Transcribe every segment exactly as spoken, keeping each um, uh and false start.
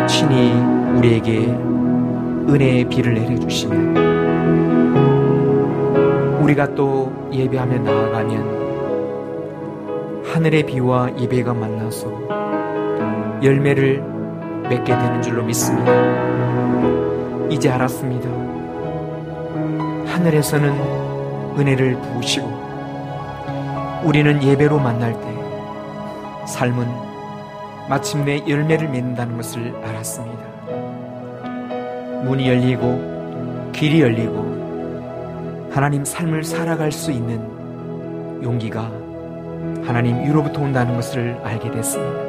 친히 우리에게 은혜의 비를 내려주시면 우리가 또 예배하며 나아가면 하늘의 비와 예배가 만나서 열매를 맺게 되는 줄로 믿습니다. 이제 알았습니다. 하늘에서는 은혜를 부으시고 우리는 예배로 만날 때 삶은 마침내 열매를 맺는다는 것을 알았습니다. 문이 열리고 길이 열리고 하나님 삶을 살아갈 수 있는 용기가 하나님 위로부터 온다는 것을 알게 됐습니다.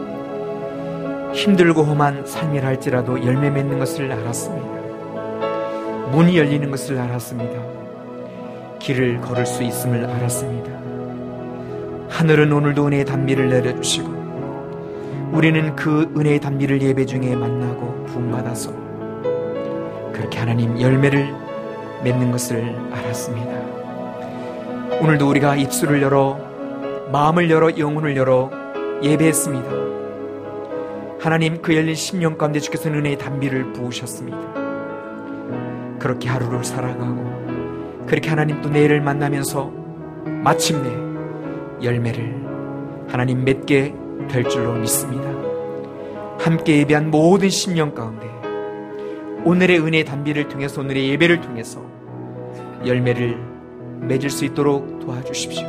힘들고 험한 삶이라 할지라도 열매 맺는 것을 알았습니다. 문이 열리는 것을 알았습니다. 길을 걸을 수 있음을 알았습니다. 하늘은 오늘도 은혜의 단비를 내려주시고 우리는 그 은혜의 단비를 예배 중에 만나고 부음받아서 그렇게 하나님 열매를 맺는 것을 알았습니다. 오늘도 우리가 입술을 열어 마음을 열어 영혼을 열어 예배했습니다. 하나님 그 열린 심령 가운데 주께서는 은혜의 단비를 부으셨습니다. 그렇게 하루를 살아가고 그렇게 하나님 또 내일을 만나면서 마침내 열매를 하나님 맺게 될 줄로 믿습니다. 함께 예배한 모든 심령 가운데 오늘의 은혜의 단비를 통해서 오늘의 예배를 통해서 열매를 맺을 수 있도록 도와주십시오.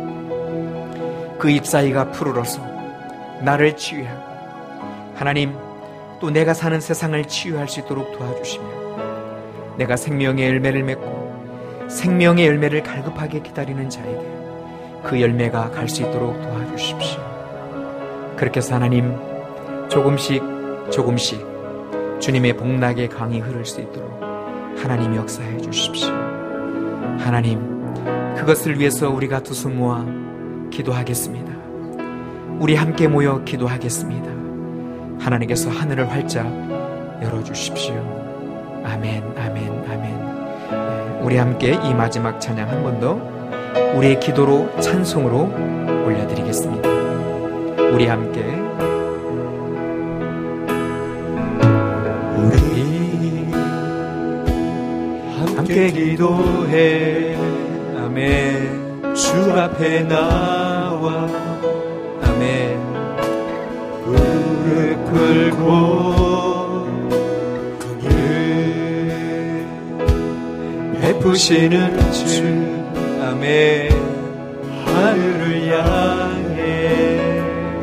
그 잎사귀가 푸르러서 나를 치유하고 하나님 또 내가 사는 세상을 치유할 수 있도록 도와주시며 내가 생명의 열매를 맺고 생명의 열매를 갈급하게 기다리는 자에게 그 열매가 갈 수 있도록 도와주십시오. 그렇게 해서 하나님 조금씩 조금씩 주님의 복락의 강이 흐를 수 있도록 하나님 역사해 주십시오. 하나님 그것을 위해서 우리가 두 손 모아 기도하겠습니다. 우리 함께 모여 기도하겠습니다. 하나님께서 하늘을 활짝 열어주십시오. 아멘, 아멘, 아멘. 우리 함께 이 마지막 찬양 한 번 더 우리의 기도로 찬송으로 올려드리겠습니다. 우리 함께 우리 함께 기도해. 아멘. 주 앞에 나와 아멘. 무릎 꿇고 그를 베푸시는 주 아멘. 하늘을 향해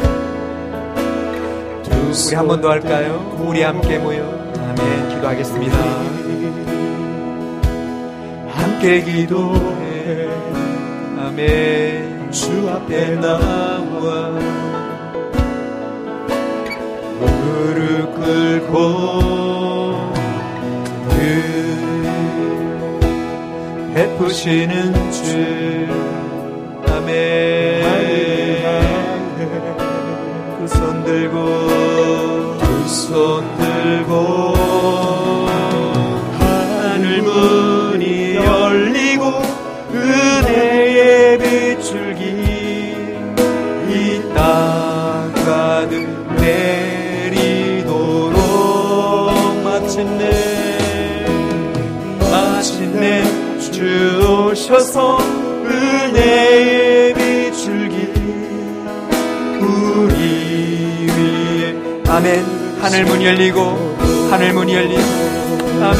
우리 한 번 더 할까요? 우리 함께 모여 아멘. 기도하겠습니다. 함께 기도해. 아멘. 주 앞에 나와 무릎 꿇고 그 베푸시는 주 아멘. 그 손 들고 그 손 들고 하늘 문이 열리고 은혜의 비출기 이 땅 가득 내리도록 마침내 마침내 주 오셔서 은혜의 비출기 우리 위에 아멘. 하늘문 열리고 하늘문 열리고 아멘.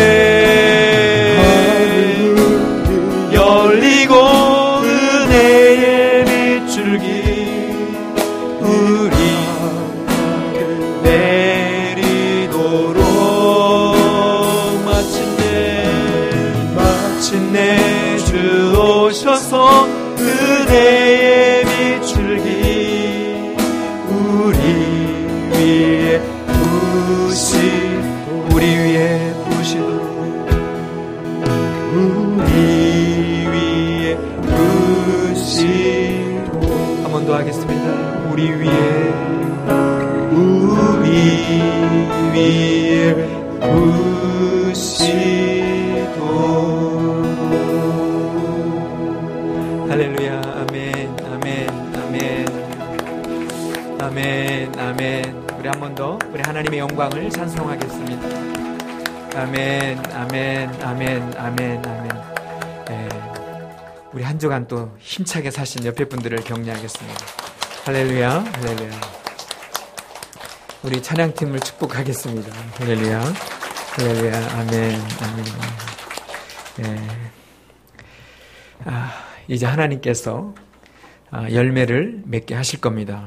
열리고 은혜의 비출기 우리 내리도록 마침내 마침내 주 오셔서 은혜의 비출기 우리 위에 부시 우리 위에 부시도록 우리 위에 부시도록 한 번 더 하겠습니다. 우리 위에 우리 위에 부시도록 할렐루야. 아멘 아멘 아멘 아멘, 아멘. 우리 한 번 더 우리 하나님의 영광을 찬송하겠습니다. 아멘, 아멘, 아멘, 아멘, 아멘. 네. 우리 한 주간 또 힘차게 사신 옆에 분들을 격려하겠습니다. 할렐루야, 할렐루야. 우리 찬양팀을 축복하겠습니다. 할렐루야, 할렐루야, 아멘, 아멘. 네. 아, 이제 하나님께서 열매를 맺게 하실 겁니다.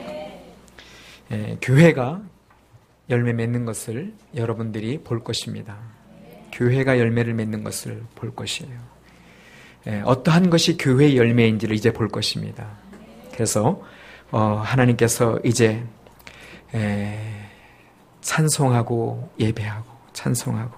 예, 교회가 열매 맺는 것을 여러분들이 볼 것입니다. 교회가 열매를 맺는 것을 볼 것이에요. 예, 어떠한 것이 교회의 열매인지를 이제 볼 것입니다. 그래서 어, 하나님께서 이제 예, 찬송하고 예배하고 찬송하고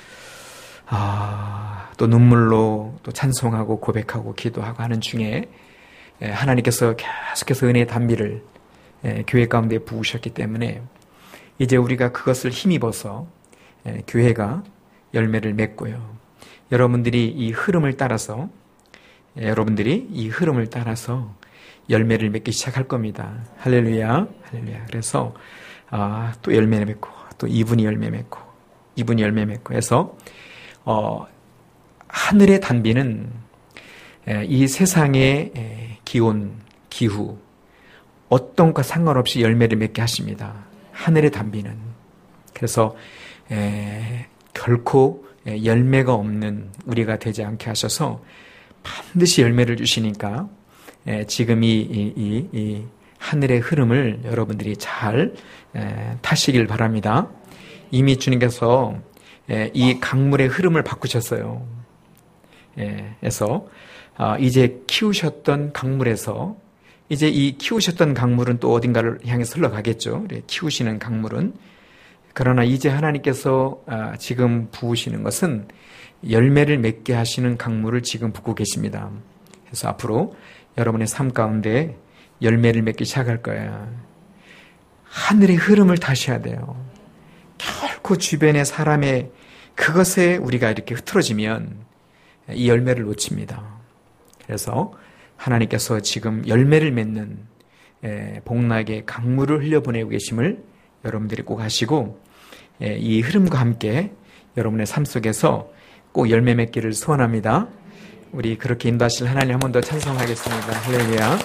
아, 또 눈물로 또 찬송하고 고백하고 기도하고 하는 중에 예, 하나님께서 계속해서 은혜의 단비를 예, 교회 가운데 부으셨기 때문에 이제 우리가 그것을 힘입어서 예, 교회가 열매를 맺고요. 여러분들이 이 흐름을 따라서 예, 여러분들이 이 흐름을 따라서 열매를 맺기 시작할 겁니다. 할렐루야, 할렐루야. 그래서 아, 또 열매를 맺고 또 이분이 열매 맺고 이분이 열매 맺고 해서 어, 하늘의 단비는 예, 이 세상의 예, 기온, 기후 어떤 것 상관없이 열매를 맺게 하십니다. 하늘의 단비는. 그래서 에, 결코 열매가 없는 우리가 되지 않게 하셔서 반드시 열매를 주시니까 에, 지금 이, 이, 이, 이 하늘의 흐름을 여러분들이 잘 에, 타시길 바랍니다. 이미 주님께서 에, 이 강물의 흐름을 바꾸셨어요. 에, 그래서 아, 이제 키우셨던 강물에서 이제 이 키우셨던 강물은 또 어딘가를 향해서 흘러가겠죠. 키우시는 강물은. 그러나 이제 하나님께서 지금 부으시는 것은 열매를 맺게 하시는 강물을 지금 붓고 계십니다. 그래서 앞으로 여러분의 삶 가운데 열매를 맺기 시작할 거예요. 하늘의 흐름을 타셔야 돼요. 결코 주변의 사람의 그것에 우리가 이렇게 흐트러지면 이 열매를 놓칩니다. 그래서 하나님께서 지금 열매를 맺는 복락의 강물을 흘려보내고 계심을 여러분들이 꼭 아시고 이 흐름과 함께 여러분의 삶 속에서 꼭 열매 맺기를 소원합니다. 우리 그렇게 인도하실 하나님 한 번 더 찬송하겠습니다. 할렐루야.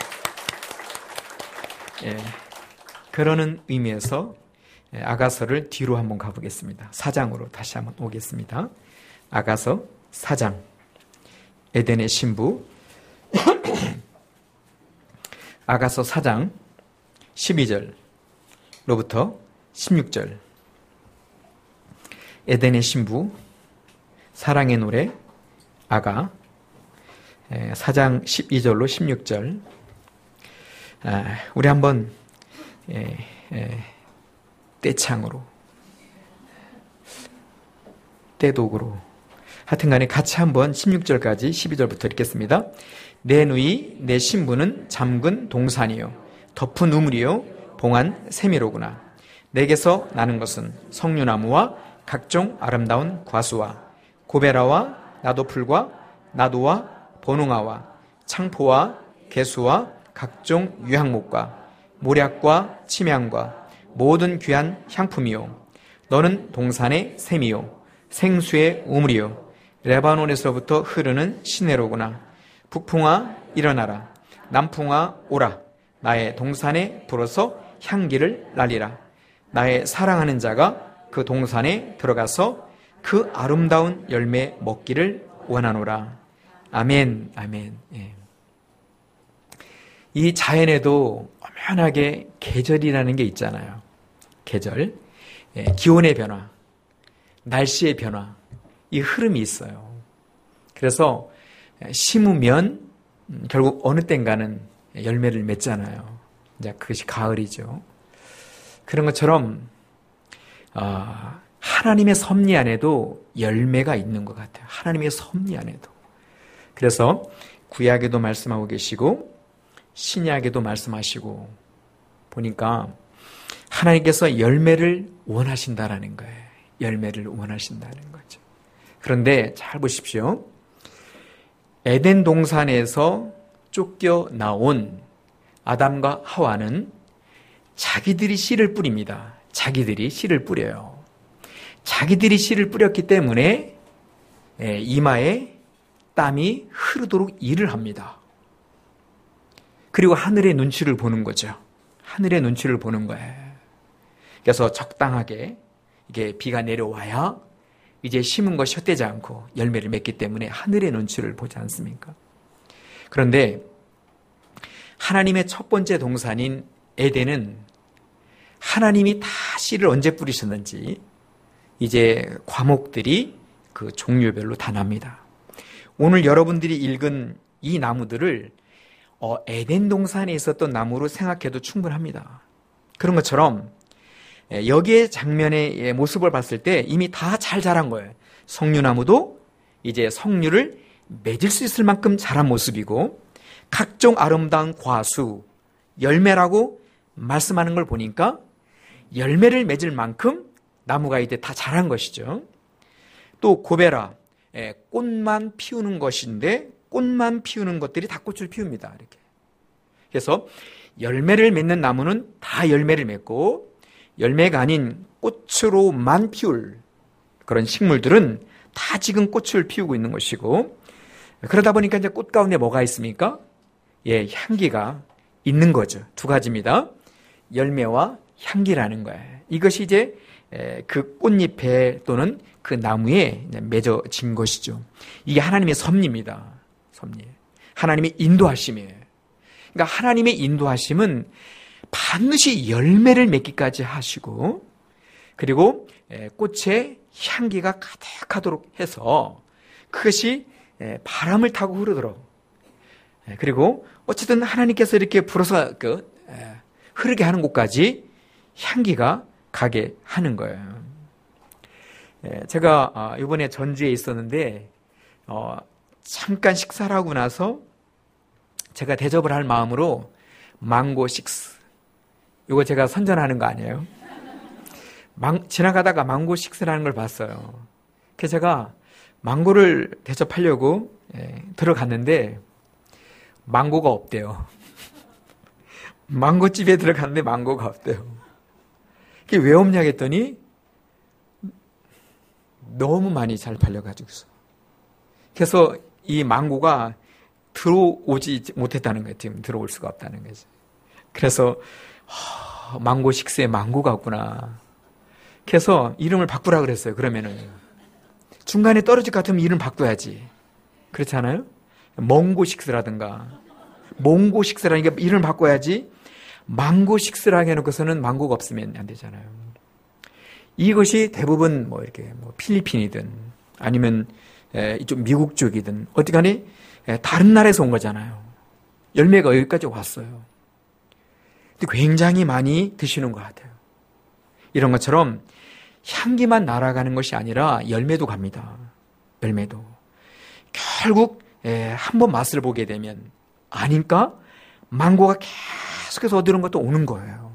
예, 그러는 의미에서 아가서를 뒤로 한번 가보겠습니다. 사 장으로 다시 한번 오겠습니다. 아가서 사 장. 에덴의 신부 아가서 사 장 십이 절로부터 십육 절. 에덴의 신부 사랑의 노래 아가 사 장 십이 절로 십육 절. 우리 한번 떼창으로 떼독으로 하여튼 간에 같이 한번 십육 절까지 십이 절부터 읽겠습니다. 내 누이 내 신부는 잠근 동산이요 덮은 우물이요 봉한 세미로구나. 내게서 나는 것은 석류나무와 각종 아름다운 과수와 고베라와 나도풀과 나도와 보농아와 창포와 개수와 각종 유향목과 모략과 침향과 모든 귀한 향품이요 너는 동산의 샘이요 생수의 우물이요 레바논에서부터 흐르는 시내로구나. 북풍아 일어나라. 남풍아 오라. 나의 동산에 불어서 향기를 날리라. 나의 사랑하는 자가 그 동산에 들어가서 그 아름다운 열매 먹기를 원하노라. 아멘, 아멘. 예. 이 자연에도 엄연하게 계절이라는 게 있잖아요. 계절, 예, 기온의 변화, 날씨의 변화, 이 흐름이 있어요. 그래서 심으면 결국 어느 땐가는 열매를 맺잖아요. 이제 그것이 가을이죠. 그런 것처럼 어, 하나님의 섭리 안에도 열매가 있는 것 같아요. 하나님의 섭리 안에도. 그래서 구약에도 말씀하고 계시고 신약에도 말씀하시고 보니까 하나님께서 열매를 원하신다라는 거예요. 열매를 원하신다는 거죠. 그런데 잘 보십시오. 에덴 동산에서 쫓겨 나온 아담과 하와는 자기들이 씨를 뿌립니다. 자기들이 씨를 뿌려요. 자기들이 씨를 뿌렸기 때문에 이마에 땀이 흐르도록 일을 합니다. 그리고 하늘의 눈치를 보는 거죠. 하늘의 눈치를 보는 거예요. 그래서 적당하게 이게 비가 내려와야 이제 심은 것이 헛되지 않고 열매를 맺기 때문에 하늘의 눈치를 보지 않습니까? 그런데 하나님의 첫 번째 동산인 에덴은 하나님이 다 씨를 언제 뿌리셨는지 이제 과목들이 그 종류별로 다 납니다. 오늘 여러분들이 읽은 이 나무들을 어, 에덴 동산에 있었던 나무로 생각해도 충분합니다. 그런 것처럼 여기에 장면의 모습을 봤을 때 이미 다 잘 자란 거예요. 석류나무도 이제 석류를 맺을 수 있을 만큼 자란 모습이고, 각종 아름다운 과수, 열매라고 말씀하는 걸 보니까 열매를 맺을 만큼 나무가 이제 다 자란 것이죠. 또 고베라, 꽃만 피우는 것인데 꽃만 피우는 것들이 다 꽃을 피웁니다. 이렇게. 그래서 열매를 맺는 나무는 다 열매를 맺고, 열매가 아닌 꽃으로만 피울 그런 식물들은 다 지금 꽃을 피우고 있는 것이고, 그러다 보니까 이제 꽃 가운데 뭐가 있습니까? 예, 향기가 있는 거죠. 두 가지입니다. 열매와 향기라는 거예요. 이것이 이제 그 꽃잎에 또는 그 나무에 맺어진 것이죠. 이게 하나님의 섭리입니다. 섭리. 하나님의 인도하심이에요. 그러니까 하나님의 인도하심은 반드시 열매를 맺기까지 하시고, 그리고 꽃의 향기가 가득하도록 해서 그것이 바람을 타고 흐르도록, 그리고 어쨌든 하나님께서 이렇게 불어서 그 흐르게 하는 곳까지 향기가 가게 하는 거예요. 제가 이번에 전주에 있었는데 잠깐 식사를 하고 나서 제가 대접을 할 마음으로 망고 식스, 이거 제가 선전하는 거 아니에요? 망, 지나가다가 망고 식스라는 걸 봤어요. 그래서 제가 망고를 대접하려고 예, 들어갔는데 망고가 없대요. 망고집에 들어갔는데 망고가 없대요. 그게 왜 없냐 했더니 너무 많이 잘 팔려가지고서. 그래서 이 망고가 들어오지 못했다는 거예요. 지금 들어올 수가 없다는 거죠. 그래서 허, 망고 식스에 망고가 없구나. 그래서 이름을 바꾸라 그랬어요. 그러면은 중간에 떨어질 것 같으면 이름 바꿔야지. 그렇지 않아요? 멍고 식스라든가 몽고 식스라니까 이름을 바꿔야지. 망고 식스라고 해놓고서는 망고가 없으면 안 되잖아요. 이것이 대부분 뭐 이렇게 뭐 필리핀이든 아니면 이쪽 미국 쪽이든 어디간에 다른 나라에서 온 거잖아요. 열매가 여기까지 왔어요. 근데 굉장히 많이 드시는 것 같아요. 이런 것처럼 향기만 날아가는 것이 아니라 열매도 갑니다. 열매도. 결국 한번 맛을 보게 되면 아니까 망고가 계속해서 어디론 것도 오는 거예요.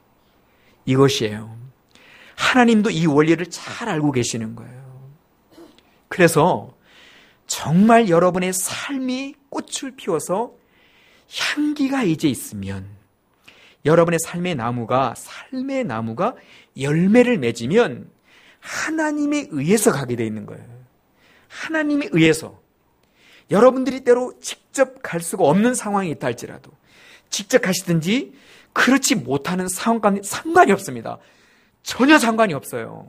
이것이에요. 하나님도 이 원리를 잘 알고 계시는 거예요. 그래서 정말 여러분의 삶이 꽃을 피워서 향기가 이제 있으면, 여러분의 삶의 나무가 삶의 나무가 열매를 맺으면 하나님에 의해서 가게 되어 있는 거예요. 하나님에 의해서. 여러분들이 때로 직접 갈 수가 없는 상황이 있다 할지라도 직접 가시든지 그렇지 못하는 상황과 상관이 없습니다. 전혀 상관이 없어요.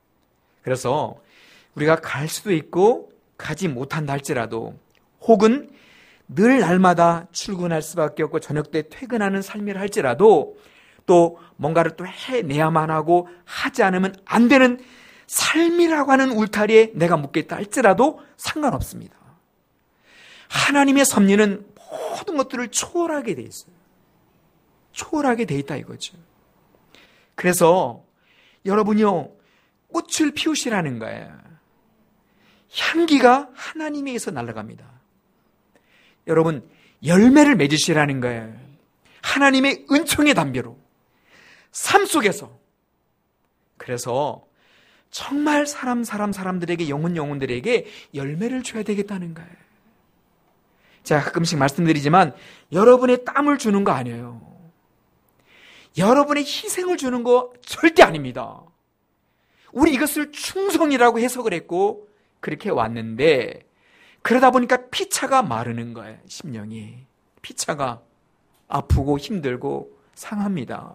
그래서 우리가 갈 수도 있고 가지 못한다 할지라도, 혹은 늘 날마다 출근할 수밖에 없고 저녁 때 퇴근하는 삶이라 할지라도, 또 뭔가를 또 해내야만 하고 하지 않으면 안 되는 삶이라고 하는 울타리에 내가 묶여 있다 할지라도 상관없습니다. 하나님의 섭리는 모든 것들을 초월하게 돼 있어요. 초월하게 돼 있다 이거죠. 그래서 여러분이요, 꽃을 피우시라는 거예요. 향기가 하나님에게서 날아갑니다. 여러분, 열매를 맺으시라는 거예요. 하나님의 은총의 담배로 삶 속에서. 그래서 정말 사람 사람 사람들에게, 영혼 영혼들에게 열매를 줘야 되겠다는 거예요. 제가 가끔씩 말씀드리지만 여러분의 땀을 주는 거 아니에요. 여러분의 희생을 주는 거 절대 아닙니다. 우리 이것을 충성이라고 해석을 했고 그렇게 왔는데, 그러다 보니까 피차가 마르는 거예요. 심령이 피차가 아프고 힘들고 상합니다.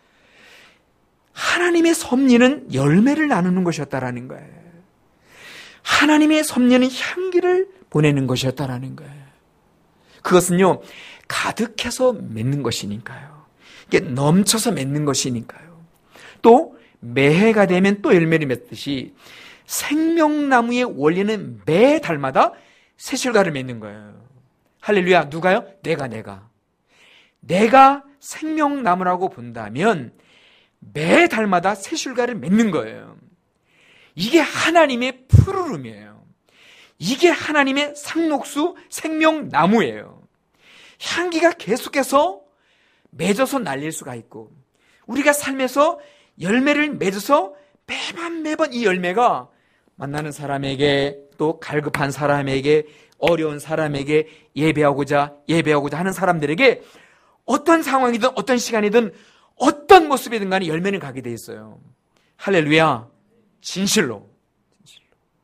하나님의 섭리는 열매를 나누는 것이었다라는 거예요. 하나님의 섭리는 향기를 보내는 것이었다라는 거예요. 그것은요, 가득해서 맺는 것이니까요. 이게 넘쳐서 맺는 것이니까요. 또 매해가 되면 또 열매를 맺듯이 생명나무의 원리는 매 달마다 새실과를 맺는 거예요. 할렐루야. 누가요? 내가 내가 내가 생명나무라고 본다면 매 달마다 새실과를 맺는 거예요. 이게 하나님의 푸르름이에요. 이게 하나님의 상록수 생명나무예요. 향기가 계속해서 맺어서 날릴 수가 있고, 우리가 삶에서 열매를 맺어서 매번 매번 이 열매가 만나는 사람에게, 또 갈급한 사람에게, 어려운 사람에게, 예배하고자 예배하고자 하는 사람들에게 어떤 상황이든 어떤 시간이든 어떤 모습이든 간에 열매는 가게 돼 있어요. 할렐루야. 진실로. 진실로.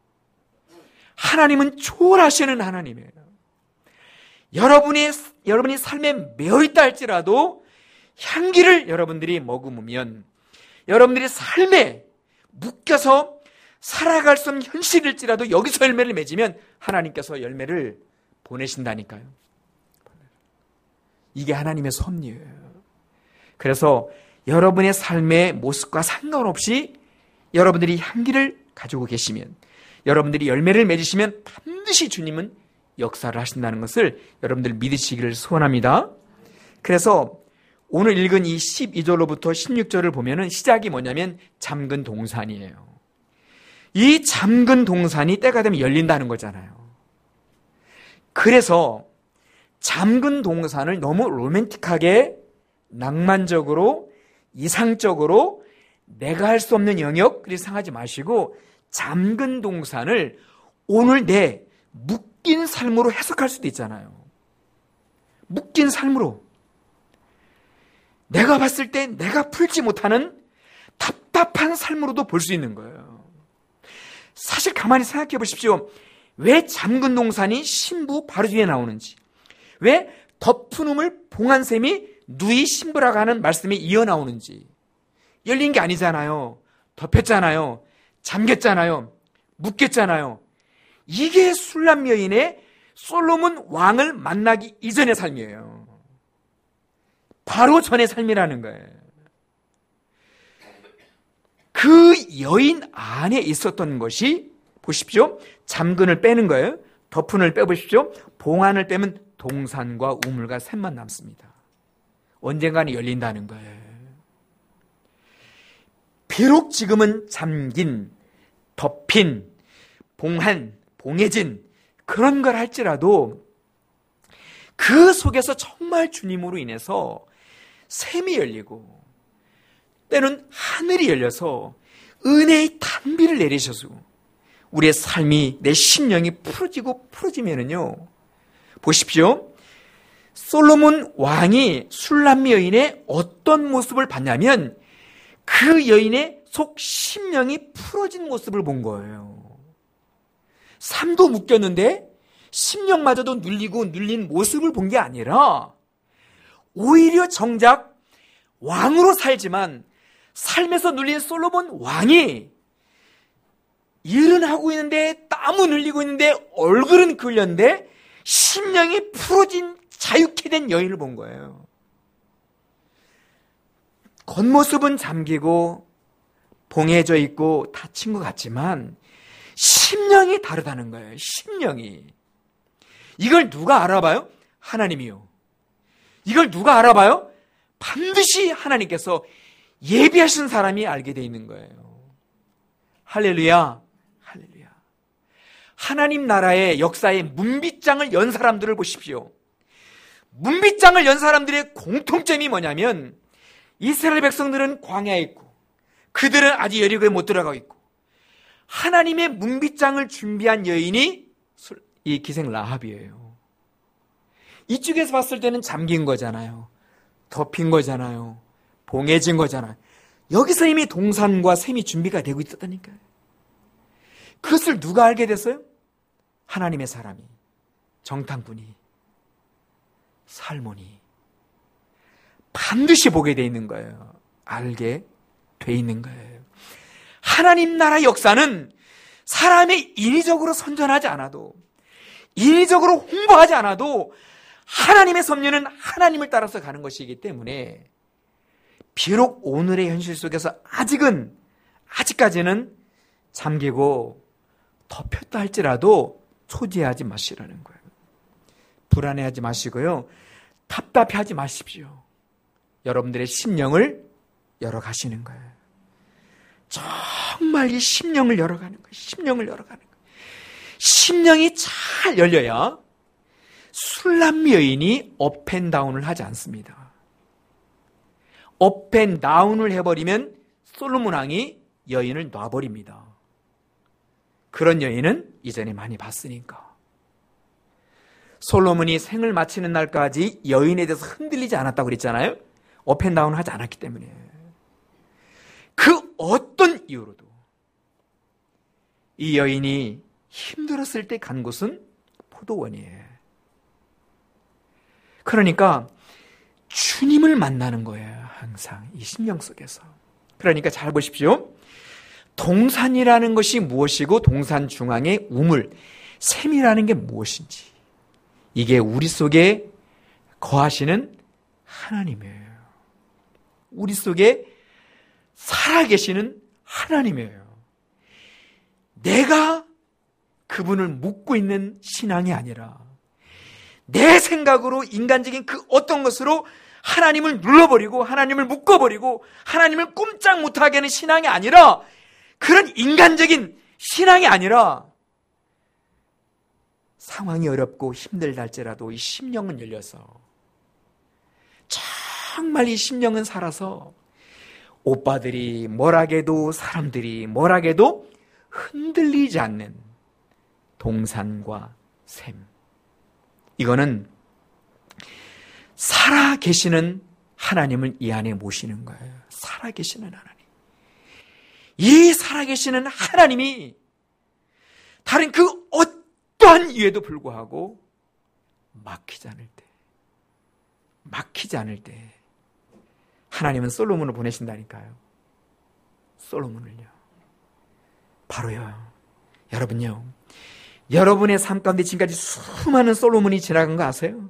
하나님은 초월하시는 하나님이에요. 여러분의, 여러분이 삶에 매여있다 할지라도 향기를 여러분들이 머금으면, 여러분들이 삶에 묶여서 살아갈 수 없는 현실일지라도 여기서 열매를 맺으면 하나님께서 열매를 보내신다니까요. 이게 하나님의 섭리예요. 그래서 여러분의 삶의 모습과 상관없이 여러분들이 향기를 가지고 계시면, 여러분들이 열매를 맺으시면 반드시 주님은 역사를 하신다는 것을 여러분들 믿으시기를 소원합니다. 그래서 오늘 읽은 이 십이 절로부터 십육 절을 보면은 시작이 뭐냐면 잠근 동산이에요. 이 잠근 동산이 때가 되면 열린다는 거잖아요. 그래서 잠근 동산을 너무 로맨틱하게, 낭만적으로, 이상적으로 내가 할 수 없는 영역 그리 생각하지 마시고, 잠근 동산을 오늘 내 묶인 삶으로 해석할 수도 있잖아요. 묶인 삶으로, 내가 봤을 때 내가 풀지 못하는 답답한 삶으로도 볼 수 있는 거예요. 사실 가만히 생각해 보십시오. 왜 잠근 동산이 신부 바로 뒤에 나오는지, 왜 덮은 우물 봉한샘이 누이 신부라고 하는 말씀이 이어 나오는지. 열린 게 아니잖아요. 덮였잖아요. 잠겼잖아요. 묶였잖아요. 이게 술람 여인의 솔로몬 왕을 만나기 이전의 삶이에요. 바로 전의 삶이라는 거예요. 그 여인 안에 있었던 것이, 보십시오. 잠근을 빼는 거예요. 덮은을 빼보십시오. 봉안을 빼면 동산과 우물과 샘만 남습니다. 언젠가는 열린다는 거예요. 비록 지금은 잠긴, 덮인, 봉한, 봉해진 그런 걸 할지라도 그 속에서 정말 주님으로 인해서 샘이 열리고, 때는 하늘이 열려서 은혜의 단비를 내리셔서 우리의 삶이, 내 심령이 풀어지고 풀어지면은요, 보십시오. 솔로몬 왕이 술람 여인의 어떤 모습을 봤냐면 그 여인의 속 심령이 풀어진 모습을 본 거예요. 삶도 묶였는데 심령마저도 눌리고 눌린 모습을 본 게 아니라, 오히려 정작 왕으로 살지만 삶에서 눌린 솔로몬 왕이 일은 하고 있는데, 땀은 흘리고 있는데, 얼굴은 그을렸는데 심령이 풀어진, 자유케 된 여인을 본 거예요. 겉모습은 잠기고 봉해져 있고 다친 것 같지만 심령이 다르다는 거예요. 심령이. 이걸 누가 알아봐요? 하나님이요. 이걸 누가 알아봐요? 반드시 하나님께서 예비하신 사람이 알게 돼 있는 거예요. 할렐루야. 할렐루야. 하나님 나라의 역사의 문빗장을 연 사람들을 보십시오. 문빗장을 연 사람들의 공통점이 뭐냐면, 이스라엘 백성들은 광야에 있고 그들은 아직 여리고에 못 들어가고 있고, 하나님의 문빗장을 준비한 여인이 이 기생 라합이에요. 이쪽에서 봤을 때는 잠긴 거잖아요. 덮인 거잖아요. 봉해진 거잖아. 여기서 이미 동산과 샘이 준비가 되고 있었다니까요. 그것을 누가 알게 됐어요? 하나님의 사람이, 정탐꾼이, 살몬이 반드시 보게 돼 있는 거예요. 알게 돼 있는 거예요. 하나님 나라 역사는 사람이 인위적으로 선전하지 않아도, 인위적으로 홍보하지 않아도 하나님의 섭리는 하나님을 따라서 가는 것이기 때문에 비록 오늘의 현실 속에서 아직은, 아직까지는 잠기고 덮였다 할지라도 초지하지 마시라는 거예요. 불안해하지 마시고요. 답답해하지 마십시오. 여러분들의 심령을 열어가시는 거예요. 정말 이 심령을 열어가는 거예요. 심령을 열어가는 거예요. 심령이 잘 열려야 술람 여인이 업앤다운을 하지 않습니다. 업앤다운을 해버리면 솔로몬 왕이 여인을 놔버립니다. 그런 여인은 이전에 많이 봤으니까. 솔로몬이 생을 마치는 날까지 여인에 대해서 흔들리지 않았다고 그랬잖아요. 업앤다운을 하지 않았기 때문에. 그 어떤 이유로도 이 여인이 힘들었을 때 간 곳은 포도원이에요. 그러니까 주님을 만나는 거예요. 항상 이 심령 속에서. 그러니까 잘 보십시오. 동산이라는 것이 무엇이고 동산 중앙의 우물, 샘이라는 게 무엇인지, 이게 우리 속에 거하시는 하나님이에요. 우리 속에 살아계시는 하나님이에요. 내가 그분을 묻고 있는 신앙이 아니라 내 생각으로 인간적인 그 어떤 것으로 하나님을 눌러버리고 하나님을 묶어버리고 하나님을 꼼짝 못하게 하는 신앙이 아니라, 그런 인간적인 신앙이 아니라, 상황이 어렵고 힘들다 할지라도 이 심령은 열려서 정말 이 심령은 살아서 오빠들이 뭐라게도 사람들이 뭐라게도 흔들리지 않는 동산과 샘, 이거는 살아계시는 하나님을 이 안에 모시는 거예요. 살아계시는 하나님. 이 살아계시는 하나님이 다른 그 어떠한 이유에도 불구하고 막히지 않을 때, 막히지 않을 때 하나님은 솔로몬을 보내신다니까요. 솔로몬을요. 바로요. 여러분요. 여러분의 삶 가운데 지금까지 수많은 솔로몬이 지나간 거 아세요?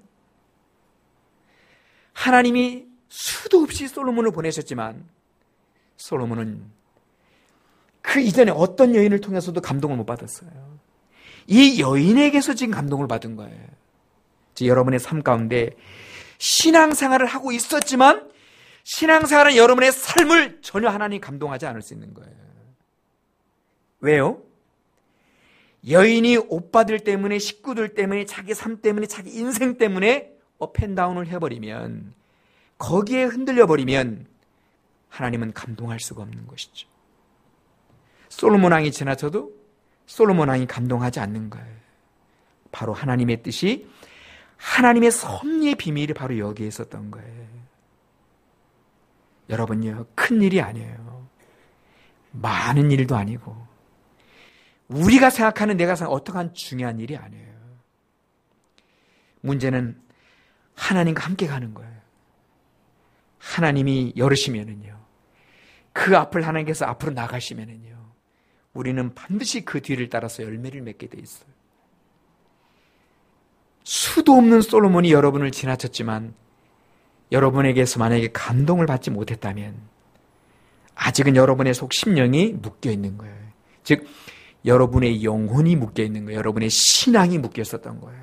하나님이 수도 없이 솔로몬을 보내셨지만 솔로몬은 그 이전에 어떤 여인을 통해서도 감동을 못 받았어요. 이 여인에게서 지금 감동을 받은 거예요. 여러분의 삶 가운데 신앙생활을 하고 있었지만 신앙생활은 여러분의 삶을 전혀 하나님 감동하지 않을 수 있는 거예요. 왜요? 여인이 오빠들 때문에, 식구들 때문에, 자기 삶 때문에, 자기 인생 때문에 업앤다운을 해버리면, 거기에 흔들려버리면 하나님은 감동할 수가 없는 것이죠. 솔로몬 왕이 지나쳐도 솔로몬 왕이 감동하지 않는 거예요. 바로 하나님의 뜻이, 하나님의 섭리의 비밀이 바로 여기에 있었던 거예요. 여러분요, 큰 일이 아니에요. 많은 일도 아니고 우리가 생각하는, 내가 생각하는 어떠한 중요한 일이 아니에요. 문제는 하나님과 함께 가는 거예요. 하나님이 열으시면은요, 그 앞을 하나님께서 앞으로 나가시면은요, 우리는 반드시 그 뒤를 따라서 열매를 맺게 돼 있어요. 수도 없는 솔로몬이 여러분을 지나쳤지만 여러분에게서 만약에 감동을 받지 못했다면 아직은 여러분의 속 심령이 묶여 있는 거예요. 즉 여러분의 영혼이 묶여 있는 거예요. 여러분의 신앙이 묶여 있었던 거예요.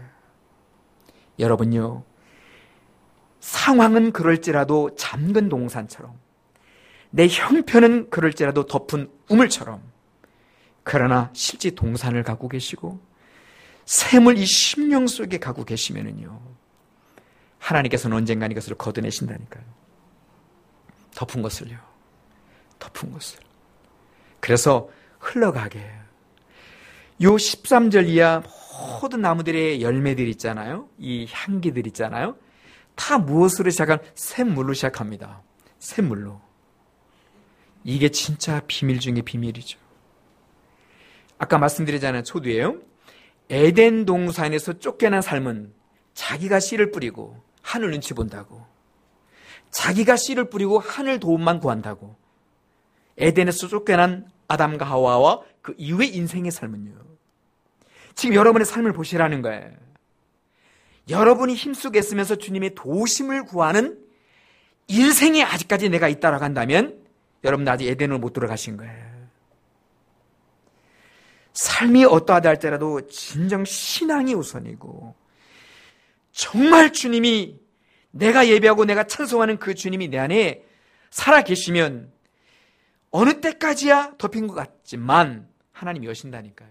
여러분요, 상황은 그럴지라도 잠근 동산처럼, 내 형편은 그럴지라도 덮은 우물처럼, 그러나 실제 동산을 갖고 계시고 샘을 이 심령 속에 갖고 계시면은요, 하나님께서는 언젠가 이것을 걷어내신다니까요. 덮은 것을요. 덮은 것을. 그래서 흘러가게 해요. 요 십삼 절 이하 모든 나무들의 열매들 있잖아요. 이 향기들 있잖아요. 다 무엇으로 시작한 샘물로 시작합니다. 샘물로. 이게 진짜 비밀 중에 비밀이죠. 아까 말씀드리잖아요. 초두에요. 에덴 동산에서 쫓겨난 삶은 자기가 씨를 뿌리고 하늘 눈치 본다고, 자기가 씨를 뿌리고 하늘 도움만 구한다고. 에덴에서 쫓겨난 아담과 하와와 그 이후의 인생의 삶은요, 지금 여러분의 삶을 보시라는 거예요. 여러분이 힘쓰고 쓰면서 주님의 도우심을 구하는 인생에 아직까지 내가 있다라고 한다면 여러분 아직 에덴으로 못 들어가신 거예요. 삶이 어떠하다 할지라도 진정 신앙이 우선이고, 정말 주님이, 내가 예배하고 내가 찬송하는 그 주님이 내 안에 살아 계시면 어느 때까지야 덮인 것 같지만 하나님이 여신다니까요.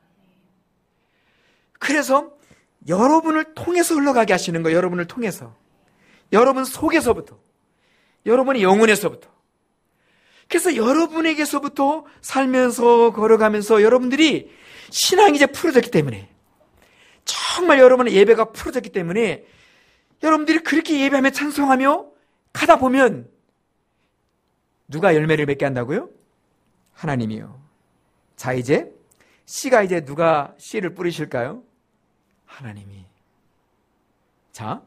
그래서 여러분을 통해서 흘러가게 하시는 거예요. 여러분을 통해서, 여러분 속에서부터, 여러분의 영혼에서부터. 그래서 여러분에게서부터 살면서 걸어가면서 여러분들이 신앙이 이제 풀어졌기 때문에, 정말 여러분의 예배가 풀어졌기 때문에 여러분들이 그렇게 예배하며 찬송하며 가다 보면 누가 열매를 맺게 한다고요? 하나님이요. 자, 이제 씨가 이제 누가 씨를 뿌리실까요? 하나님이. 자,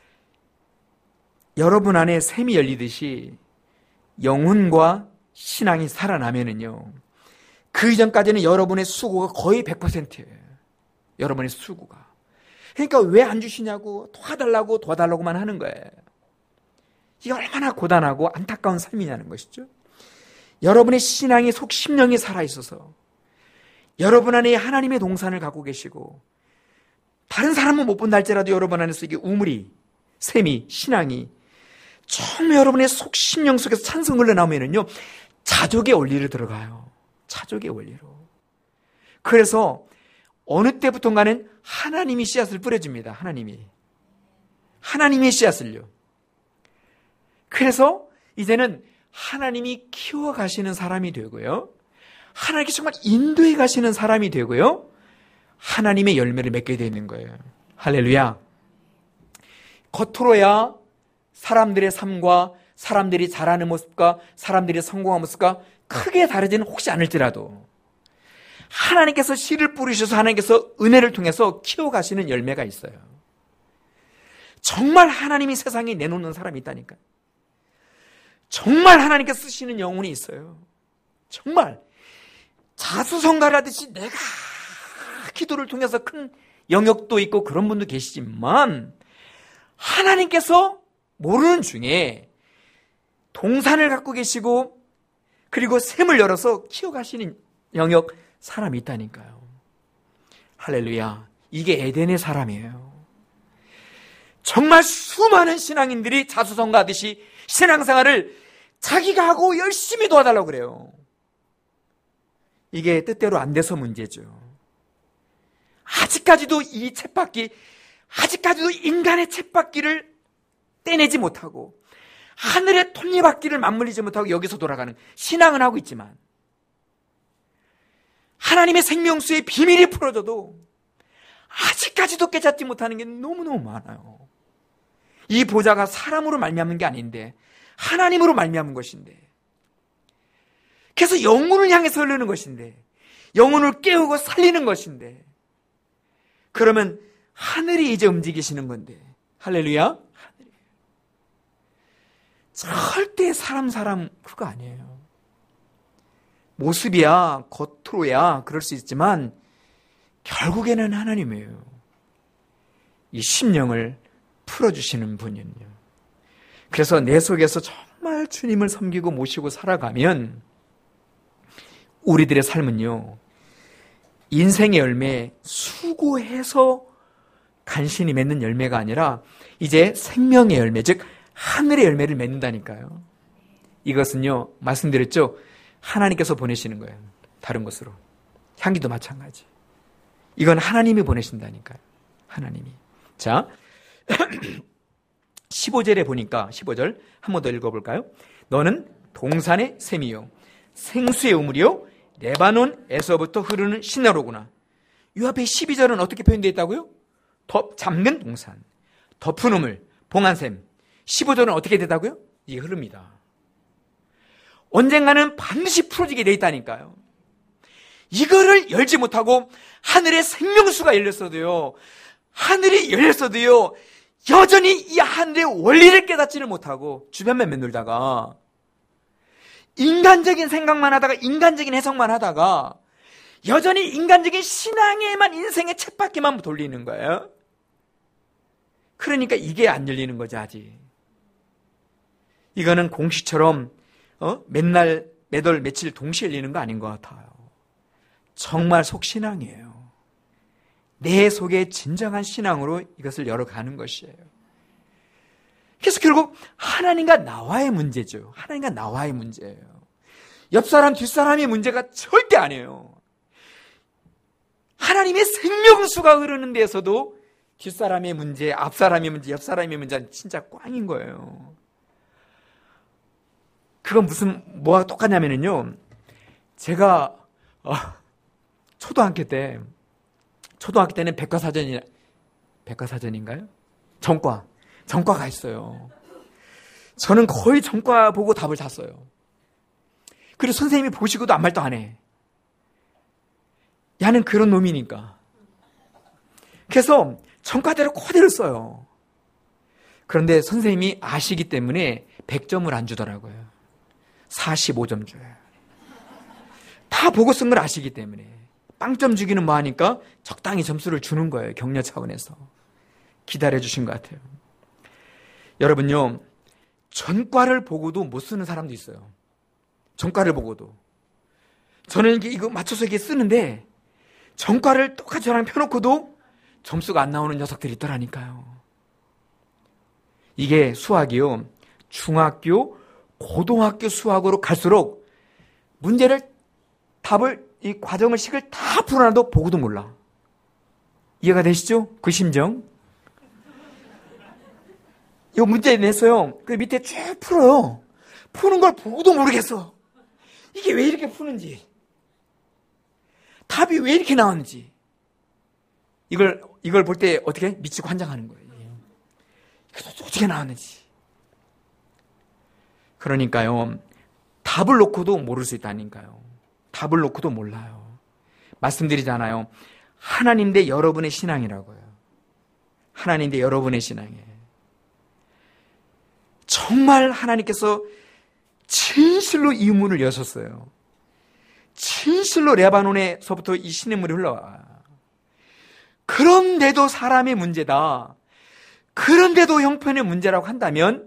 여러분 안에 샘이 열리듯이 영혼과 신앙이 살아나면은요, 그 이전까지는 여러분의 수고가 거의 백 퍼센트예요. 여러분의 수고가. 그러니까 왜 안 주시냐고, 도와달라고 도와달라고만 하는 거예요. 이게 얼마나 고단하고 안타까운 삶이냐는 것이죠. 여러분의 신앙이 속 심령이 살아있어서 여러분 안에 하나님의 동산을 갖고 계시고, 다른 사람은 못 본다 할지라도 여러분 안에서 이게 우물이, 샘이, 신앙이 정말 여러분의 속 심령 속에서 찬송 흘러나오면은요, 자족의 원리를 들어가요. 자족의 원리로. 그래서 어느 때부턴가는 하나님이 씨앗을 뿌려줍니다. 하나님이. 하나님의 씨앗을요. 그래서 이제는 하나님이 키워가시는 사람이 되고요, 하나님께 정말 인도해 가시는 사람이 되고요, 하나님의 열매를 맺게 되는 거예요. 할렐루야. 겉으로야 사람들의 삶과 사람들이 잘하는 모습과 사람들이 성공한 모습과 크게 다르지는 혹시 않을지라도 하나님께서 씨를 뿌리셔서 하나님께서 은혜를 통해서 키워가시는 열매가 있어요. 정말 하나님이 세상에 내놓는 사람이 있다니까요. 정말 하나님께서 쓰시는 영혼이 있어요. 정말 자수성가하듯이 내가 기도를 통해서 큰 영역도 있고 그런 분도 계시지만, 하나님께서 모르는 중에 동산을 갖고 계시고 그리고 샘을 열어서 키워가시는 영역 사람이 있다니까요. 할렐루야. 이게 에덴의 사람이에요. 정말 수많은 신앙인들이 자수성가하듯이 신앙생활을 자기가 하고 열심히 도와달라고 그래요. 이게 뜻대로 안 돼서 문제죠. 아직까지도 이 쳇바퀴, 아직까지도 인간의 쳇바퀴를 떼내지 못하고 하늘의 톱니바퀴를 맞물리지 못하고 여기서 돌아가는 신앙은 하고 있지만, 하나님의 생명수의 비밀이 풀어져도 아직까지도 깨닫지 못하는 게 너무너무 많아요. 이 보좌가 사람으로 말미암는 게 아닌데 하나님으로 말미암은 것인데, 그래서 영혼을 향해서 흐르는 것인데, 영혼을 깨우고 살리는 것인데, 그러면 하늘이 이제 움직이시는 건데, 할렐루야. 하늘이. 절대 사람 사람 그거 아니에요. 모습이야, 겉으로야 그럴 수 있지만 결국에는 하나님이에요. 이 심령을 풀어주시는 분이요. 그래서 내 속에서 정말 주님을 섬기고 모시고 살아가면 우리들의 삶은요, 인생의 열매, 수고해서 간신히 맺는 열매가 아니라 이제 생명의 열매, 즉 하늘의 열매를 맺는다니까요. 이것은요, 말씀드렸죠, 하나님께서 보내시는 거예요. 다른 것으로. 향기도 마찬가지. 이건 하나님이 보내신다니까요. 하나님이. 자, 십오 절에 보니까, 십오 절 한 번 더 읽어볼까요? 너는 동산의 샘이요 생수의 우물이요 레바논에서부터 흐르는 신나로구나. 이 앞에 십이 절은 어떻게 표현되어 있다고요? 덮, 잠근 동산, 덮은 우물, 봉한샘. 십오 절은 어떻게 되다고요? 이게 흐릅니다. 언젠가는 반드시 풀어지게 돼 있다니까요. 이거를 열지 못하고 하늘의 생명수가 열렸어도요, 하늘이 열렸어도요, 여전히 이 하늘의 원리를 깨닫지를 못하고 주변만 맴돌다가 인간적인 생각만 하다가 인간적인 해석만 하다가 여전히 인간적인 신앙에만 인생의 쳇바퀴만 돌리는 거예요. 그러니까 이게 안 열리는 거지 아직. 이거는 공시처럼 어? 맨날 매달 며칠 동시에 열리는 거 아닌 것 같아요. 정말 속신앙이에요. 내 속에 진정한 신앙으로 이것을 열어가는 것이에요. 그래서 결국 하나님과 나와의 문제죠. 하나님과 나와의 문제예요. 옆사람 뒷사람의 문제가 절대 아니에요. 하나님의 생명수가 흐르는 데에서도 뒷사람의 문제, 앞사람의 문제, 옆사람의 문제는 진짜 꽝인 거예요. 그건 무슨 뭐가 똑같냐면요, 제가 어, 초등학교 때 초등학교 때는 백과사전이 백과사전인가요? 전과 전과가 있어요. 저는 거의 전과 보고 답을 잤어요. 그리고 선생님이 보시고도 아무 말도 안 해. 야는 그런 놈이니까. 그래서 전과대로 그대로 써요. 그런데 선생님이 아시기 때문에 백 점을 안 주더라고요. 사십오 점 줘요. 다 보고 쓴 걸 아시기 때문에. 빵점 주기는 뭐 하니까 적당히 점수를 주는 거예요. 격려 차원에서. 기다려주신 것 같아요. 여러분요, 전과를 보고도 못 쓰는 사람도 있어요. 전과를 보고도. 저는 이게 이거 맞춰서 이게 쓰는데 전과를 똑같이 저랑 펴놓고도 점수가 안 나오는 녀석들이 있더라니까요. 이게 수학이요, 중학교, 고등학교 수학으로 갈수록 문제를, 답을, 이 과정을, 식을 다 풀어놔도 보고도 몰라. 이해가 되시죠? 그 심정. 이거 문제 냈어요. 그 밑에 쭉 풀어요. 푸는 걸 보고도 모르겠어. 이게 왜 이렇게 푸는지, 답이 왜 이렇게 나오는지, 이걸 이걸 볼 때 어떻게 미치고 환장하는 거예요. 이게 어떻게 나왔는지. 그러니까요, 답을 놓고도 모를 수 있다니까요. 답을 놓고도 몰라요. 말씀드리잖아요. 하나님 대 여러분의 신앙이라고요. 하나님 대 여러분의 신앙이에요. 정말 하나님께서 진실로 이 문을 여셨어요. 진실로 레바논에서부터 이 시냇물이 흘러와. 그런데도 사람의 문제다, 그런데도 형편의 문제라고 한다면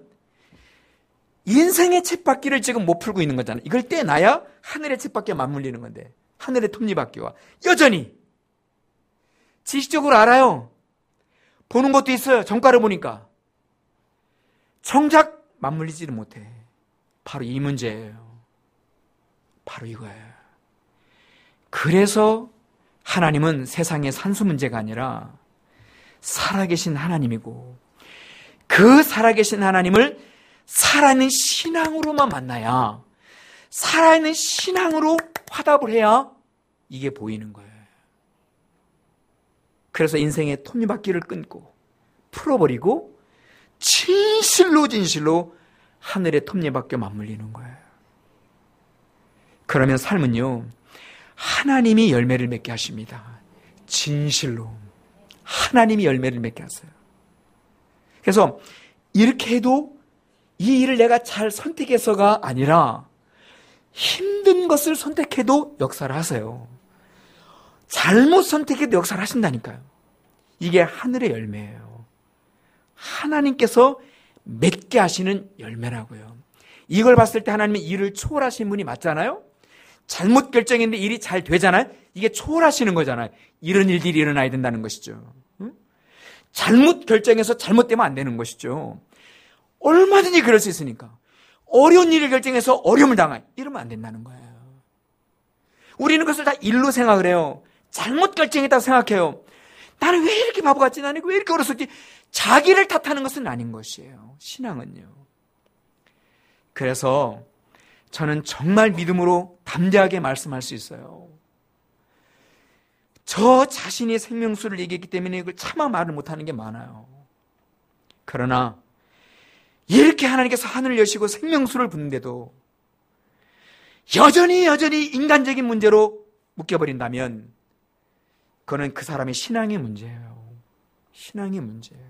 인생의 쳇바퀴를 지금 못 풀고 있는 거잖아요. 이걸 떼놔야 하늘의 쳇바퀴와 맞물리는 건데, 하늘의 톱니바퀴와 여전히 지식적으로 알아요. 보는 것도 있어요. 전과를 보니까 정작 맞물리지를 못해. 바로 이 문제예요. 바로 이거예요. 그래서 하나님은 세상의 산수 문제가 아니라 살아계신 하나님이고, 그 살아계신 하나님을 살아있는 신앙으로만 만나야, 살아있는 신앙으로 화답을 해야 이게 보이는 거예요. 그래서 인생의 톱니바퀴를 끊고 풀어버리고 진실로 진실로 하늘의 톱니바퀴와 맞물리는 거예요. 그러면 삶은요, 하나님이 열매를 맺게 하십니다. 진실로 하나님이 열매를 맺게 하세요. 그래서 이렇게 해도 이 일을 내가 잘 선택해서가 아니라 힘든 것을 선택해도 역사를 하세요. 잘못 선택해도 역사를 하신다니까요. 이게 하늘의 열매예요. 하나님께서 맺게 하시는 열매라고요. 이걸 봤을 때 하나님은 일을 초월하신 분이 맞잖아요. 잘못 결정했는데 일이 잘 되잖아요. 이게 초월하시는 거잖아요. 이런 일들이 일어나야 된다는 것이죠. 응? 잘못 결정해서 잘못되면 안 되는 것이죠. 얼마든지 그럴 수 있으니까. 어려운 일을 결정해서 어려움을 당해, 이러면 안 된다는 거예요. 우리는 그것을 다 일로 생각을 해요. 잘못 결정했다고 생각해요. 나는 왜 이렇게 바보같지? 나는 왜 이렇게 어렸었지? 자기를 탓하는 것은 아닌 것이에요. 신앙은요. 그래서 저는 정말 믿음으로 담대하게 말씀할 수 있어요. 저 자신이 생명수를 얘기했기 때문에 이걸 차마 말을 못하는 게 많아요. 그러나 이렇게 하나님께서 하늘을 여시고 생명수를 붓는데도 여전히 여전히 인간적인 문제로 묶여버린다면 그거는 그 사람의 신앙의 문제예요. 신앙의 문제예요.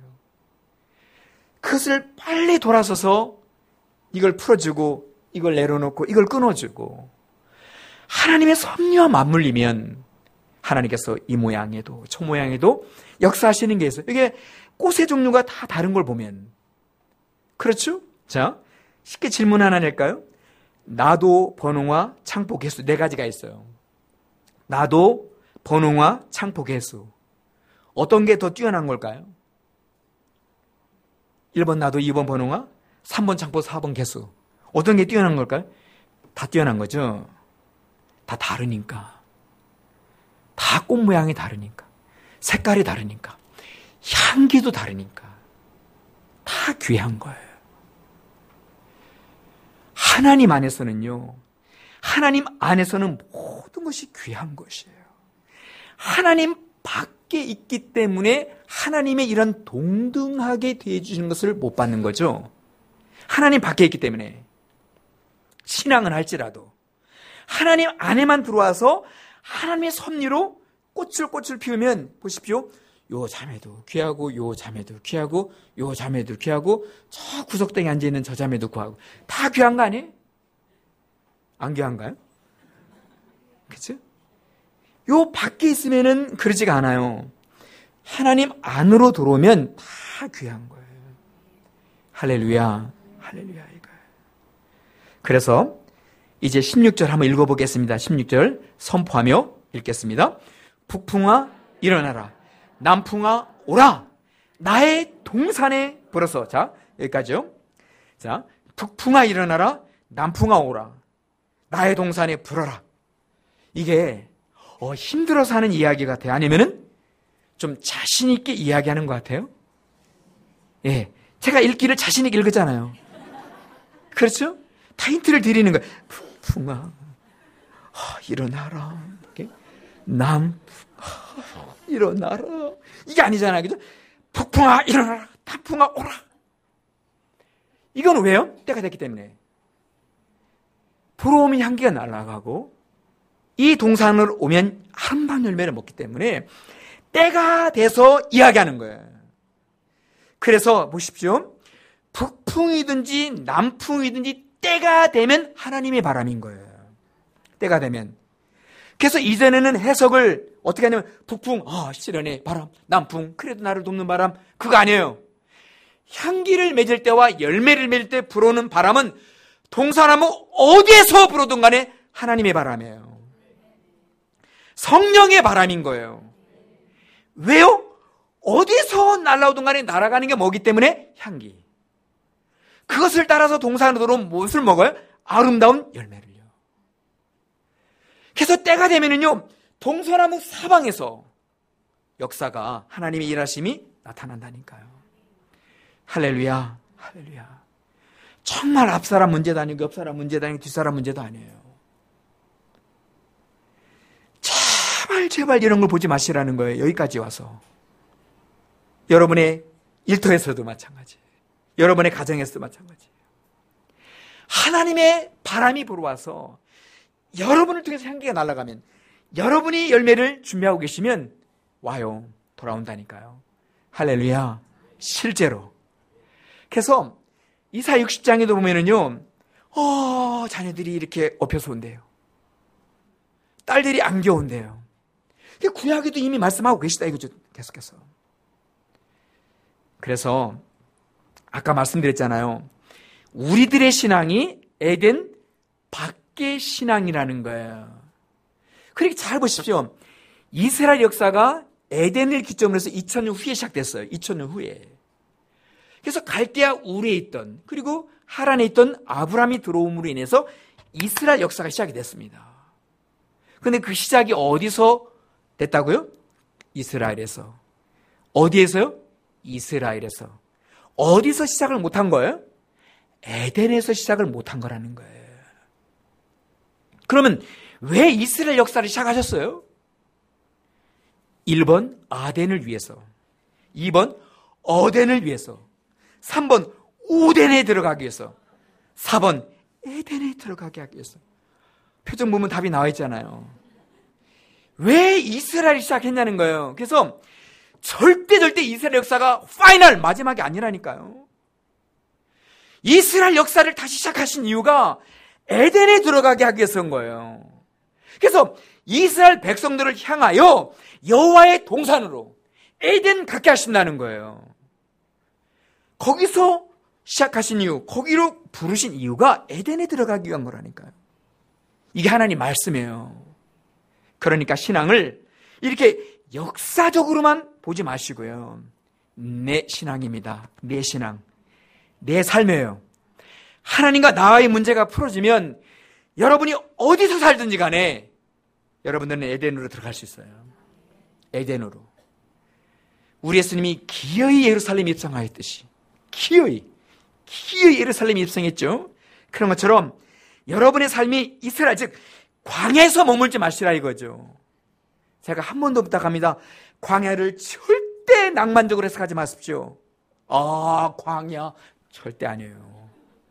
그것을 빨리 돌아서서 이걸 풀어주고 이걸 내려놓고 이걸 끊어주고 하나님의 섭리와 맞물리면 하나님께서 이 모양에도 저 모양에도 역사하시는 게 있어요. 이게 꽃의 종류가 다 다른 걸 보면 그렇죠? 자, 쉽게 질문 하나 낼까요? 나도, 번홍화, 창포, 개수 네 가지가 있어요. 나도, 번홍화, 창포, 개수 어떤 게 더 뛰어난 걸까요? 일 번 나도, 이 번 번홍화, 삼 번 창포, 사 번 개수 어떤 게 뛰어난 걸까요? 다 뛰어난 거죠. 다 다르니까. 다 꽃 모양이 다르니까. 색깔이 다르니까. 향기도 다르니까. 다 귀한 거예요. 하나님 안에서는요, 하나님 안에서는 모든 것이 귀한 것이에요. 하나님 밖에 있기 때문에 하나님의 이런 동등하게 대해주시는 것을 못 받는 거죠. 하나님 밖에 있기 때문에. 신앙은 할지라도 하나님 안에만 들어와서 하나님의 섭리로 꽃을 꽃을 피우면 보십시오. 요 자매도 귀하고 요 자매도 귀하고 요 자매도 귀하고 저 구석등에 앉아있는 저 자매도 귀하고 다 귀한 거 아니에요? 안 귀한가요? 그렇죠? 요 밖에 있으면은 그러지가 않아요. 하나님 안으로 들어오면 다 귀한 거예요. 할렐루야, 할렐루야 이거예요. 그래서 이제 십육 절 한번 읽어보겠습니다. 십육 절 선포하며 읽겠습니다. 북풍아 일어나라, 남풍아 오라, 나의 동산에 불어서. 자, 여기까지요. 자, 북풍아 일어나라, 남풍아 오라, 나의 동산에 불어라. 이게 어, 힘들어서 하는 이야기 같아요? 아니면은 좀 자신 있게 이야기하는 것 같아요? 예, 제가 읽기를 자신 있게 읽었잖아요. 그렇죠? 다 힌트를 드리는 거예요. 북풍아 어, 일어나라, 남풍아 어, 일어나라. 이게 아니잖아요. 그죠? 북풍아 일어나라, 남풍아 오라. 이건 왜요? 때가 됐기 때문에. 불어오면 향기가 날아가고 이 동산으로 오면 아름다운 열매를 먹기 때문에 때가 돼서 이야기하는 거예요. 그래서 보십시오. 북풍이든지 남풍이든지 때가 되면 하나님의 바람인 거예요. 때가 되면. 그래서 이전에는 해석을 어떻게 하냐면 북풍, 아 시련의 바람, 남풍, 그래도 나를 돕는 바람, 그거 아니에요. 향기를 맺을 때와 열매를 맺을 때 불어오는 바람은 동사나무 어디에서 불어든 간에 하나님의 바람이에요. 성령의 바람인 거예요. 왜요? 어디서 날아오든 간에 날아가는 게 뭐기 때문에? 향기. 그것을 따라서 동산으로 들어오면 무엇을 먹어요? 아름다운 열매를요. 그래서 때가 되면은요, 동서나무 사방에서 역사가, 하나님의 일하심이 나타난다니까요. 할렐루야, 할렐루야. 정말 앞사람 문제도 아니고 옆사람 문제도 아니고 뒷사람 문제도 아니에요. 제발 제발 이런 걸 보지 마시라는 거예요. 여기까지 와서. 여러분의 일터에서도 마찬가지, 여러분의 가정에서도 마찬가지예요. 하나님의 바람이 불어와서 여러분을 통해서 향기가 날아가면, 여러분이 열매를 준비하고 계시면 와요. 돌아온다니까요. 할렐루야. 실제로. 그래서 이사야 육십 장에도 보면은요, 어, 자녀들이 이렇게 업혀서 온대요. 딸들이 안겨온대요. 구약에도 이미 말씀하고 계시다 이거죠. 계속해서. 그래서 아까 말씀드렸잖아요. 우리들의 신앙이 에덴 밖의 신앙이라는 거예요. 그렇게 잘 보십시오. 이스라엘 역사가 에덴을 기점으로 해서 이천 년 후에 시작됐어요. 이천 년 후에. 그래서 갈대아 우르에 있던, 그리고 하란에 있던 아브라함이 들어옴으로 인해서 이스라엘 역사가 시작이 됐습니다. 그런데 그 시작이 어디서 됐다고요? 이스라엘에서. 어디에서요? 이스라엘에서. 어디서 시작을 못한 거예요? 에덴에서 시작을 못한 거라는 거예요. 그러면 왜 이스라엘 역사를 시작하셨어요? 일 번 아덴을 위해서, 이 번 어덴을 위해서, 삼 번 우덴에 들어가기 위해서, 사 번 에덴에 들어가게 하기 위해서. 표정 보면 답이 나와 있잖아요. 왜 이스라엘이 시작했냐는 거예요. 그래서 절대 절대 이스라엘 역사가 파이널 마지막이 아니라니까요. 이스라엘 역사를 다시 시작하신 이유가 에덴에 들어가게 하기 위해서인 거예요. 그래서 이스라엘 백성들을 향하여 여호와의 동산으로 에덴 갖게 하신다는 거예요. 거기서 시작하신 이유, 거기로 부르신 이유가 에덴에 들어가기 위한 거라니까요. 이게 하나님 말씀이에요. 그러니까 신앙을 이렇게 역사적으로만 보지 마시고요. 내 신앙입니다. 내 신앙. 내 삶이에요. 하나님과 나와의 문제가 풀어지면 여러분이 어디서 살든지 간에 여러분들은 에덴으로 들어갈 수 있어요. 에덴으로. 우리 예수님이 기어이 예루살렘 입성하였듯이 기어이 기어이 예루살렘 입성했죠. 그런 것처럼 여러분의 삶이 이스라엘 즉 광야에서 머물지 마시라 이거죠. 제가 한 번도 부탁합니다. 광야를 절대 낭만적으로 해석하지 마십시오. 아 광야 절대 아니에요.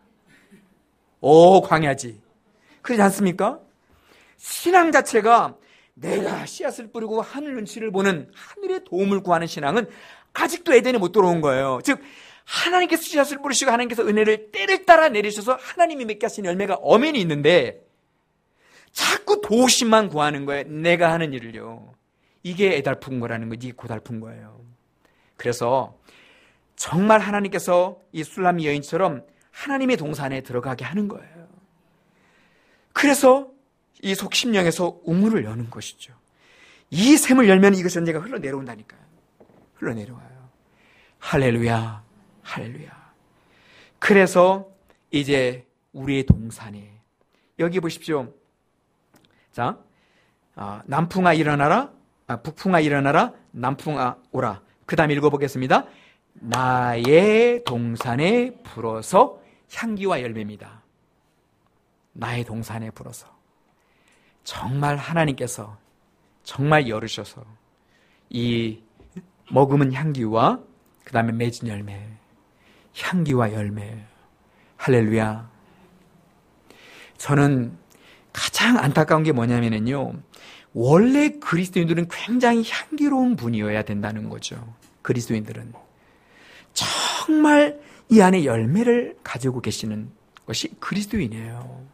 오 광야지. 그렇지 않습니까? 신앙 자체가 내가 씨앗을 뿌리고 하늘 눈치를 보는 하늘의 도움을 구하는 신앙은 아직도 에덴에 못 들어온 거예요. 즉 하나님께서 씨앗을 뿌리시고 하나님께서 은혜를 때를 따라 내리셔서 하나님이 맺게 하신 열매가 엄연히 있는데 자꾸 도심만 구하는 거예요. 내가 하는 일을요. 이게 애달픈 거라는 거지. 이게 고달픈 거예요. 그래서 정말 하나님께서 이 술람미 여인처럼 하나님의 동산에 들어가게 하는 거예요. 그래서 이 속심령에서 우물을 여는 것이죠. 이 샘을 열면 이것 전제가 흘러내려온다니까요. 흘러내려와요. 할렐루야, 할렐루야. 그래서 이제 우리의 동산에 여기 보십시오. 자, 아, 남풍아 일어나라, 아, 북풍아 일어나라, 남풍아 오라. 그 다음 읽어보겠습니다. 나의 동산에 불어서 향기와 열매입니다. 나의 동산에 불어서. 정말 하나님께서 정말 열으셔서 이 머금은 향기와 그 다음에 맺은 열매, 향기와 열매. 할렐루야. 저는 가장 안타까운 게 뭐냐면요, 원래 그리스도인들은 굉장히 향기로운 분이어야 된다는 거죠. 그리스도인들은 정말 이 안에 열매를 가지고 계시는 것이 그리스도인이에요.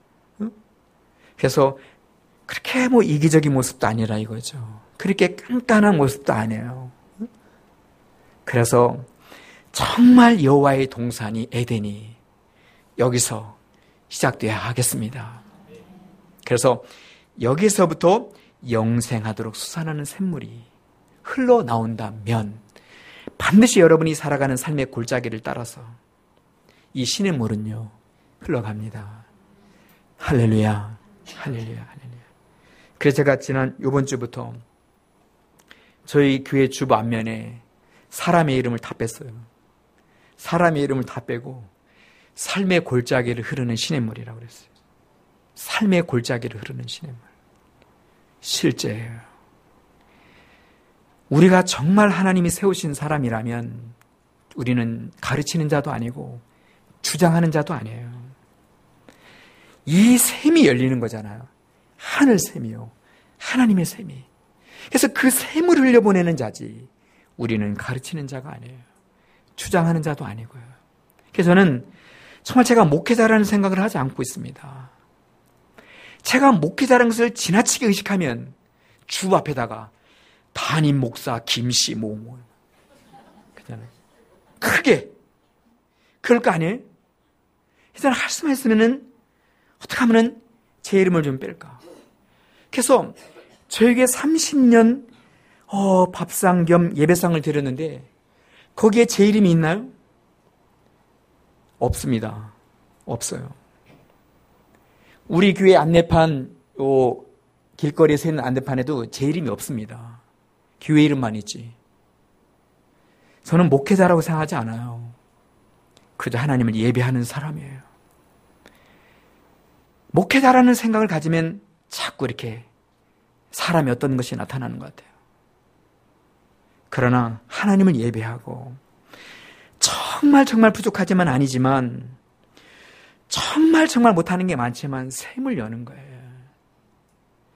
그래서 그렇게 뭐 이기적인 모습도 아니라 이거죠. 그렇게 깐깐한 모습도 아니에요. 그래서 정말 여호와의 동산이 에덴이 여기서 시작돼야 하겠습니다. 그래서 여기서부터 영생하도록 솟아나는 샘물이 흘러나온다면 반드시 여러분이 살아가는 삶의 골짜기를 따라서 이 신의 물은요 흘러갑니다. 할렐루야, 할렐루야, 할렐루야. 그래서 제가 지난 이번 주부터 저희 교회 주보 앞면에 사람의 이름을 다 뺐어요. 사람의 이름을 다 빼고 삶의 골짜기를 흐르는 시냇물이라고 그랬어요. 삶의 골짜기를 흐르는 시냇물. 실제예요. 우리가 정말 하나님이 세우신 사람이라면 우리는 가르치는 자도 아니고 주장하는 자도 아니에요. 이 샘이 열리는 거잖아요. 하늘 샘이요. 하나님의 샘이. 그래서 그 샘을 흘려보내는 자지 우리는 가르치는 자가 아니에요. 주장하는 자도 아니고요. 그래서 저는 정말 제가 목회자라는 생각을 하지 않고 있습니다. 제가 목회자라는 것을 지나치게 의식하면 주 앞에다가 담임 목사 김씨 뭐 뭐 그잖아요. 크게 그럴 거 아니에요? 그래서 할 수만 있으면은 어떻게 하면은 제 이름을 좀 뺄까? 그래서 저에게 삼십 년 어, 밥상 겸 예배상을 드렸는데 거기에 제 이름이 있나요? 없습니다. 없어요. 우리 교회 안내판, 요 길거리에서 있는 안내판에도 제 이름이 없습니다. 교회 이름만 있지. 저는 목회자라고 생각하지 않아요. 그저 하나님을 예배하는 사람이에요. 목회자라는 생각을 가지면 자꾸 이렇게 사람이 어떤 것이 나타나는 것 같아요. 그러나 하나님을 예배하고 정말 정말 부족하지만 아니지만 정말 정말 못하는 게 많지만 샘을 여는 거예요.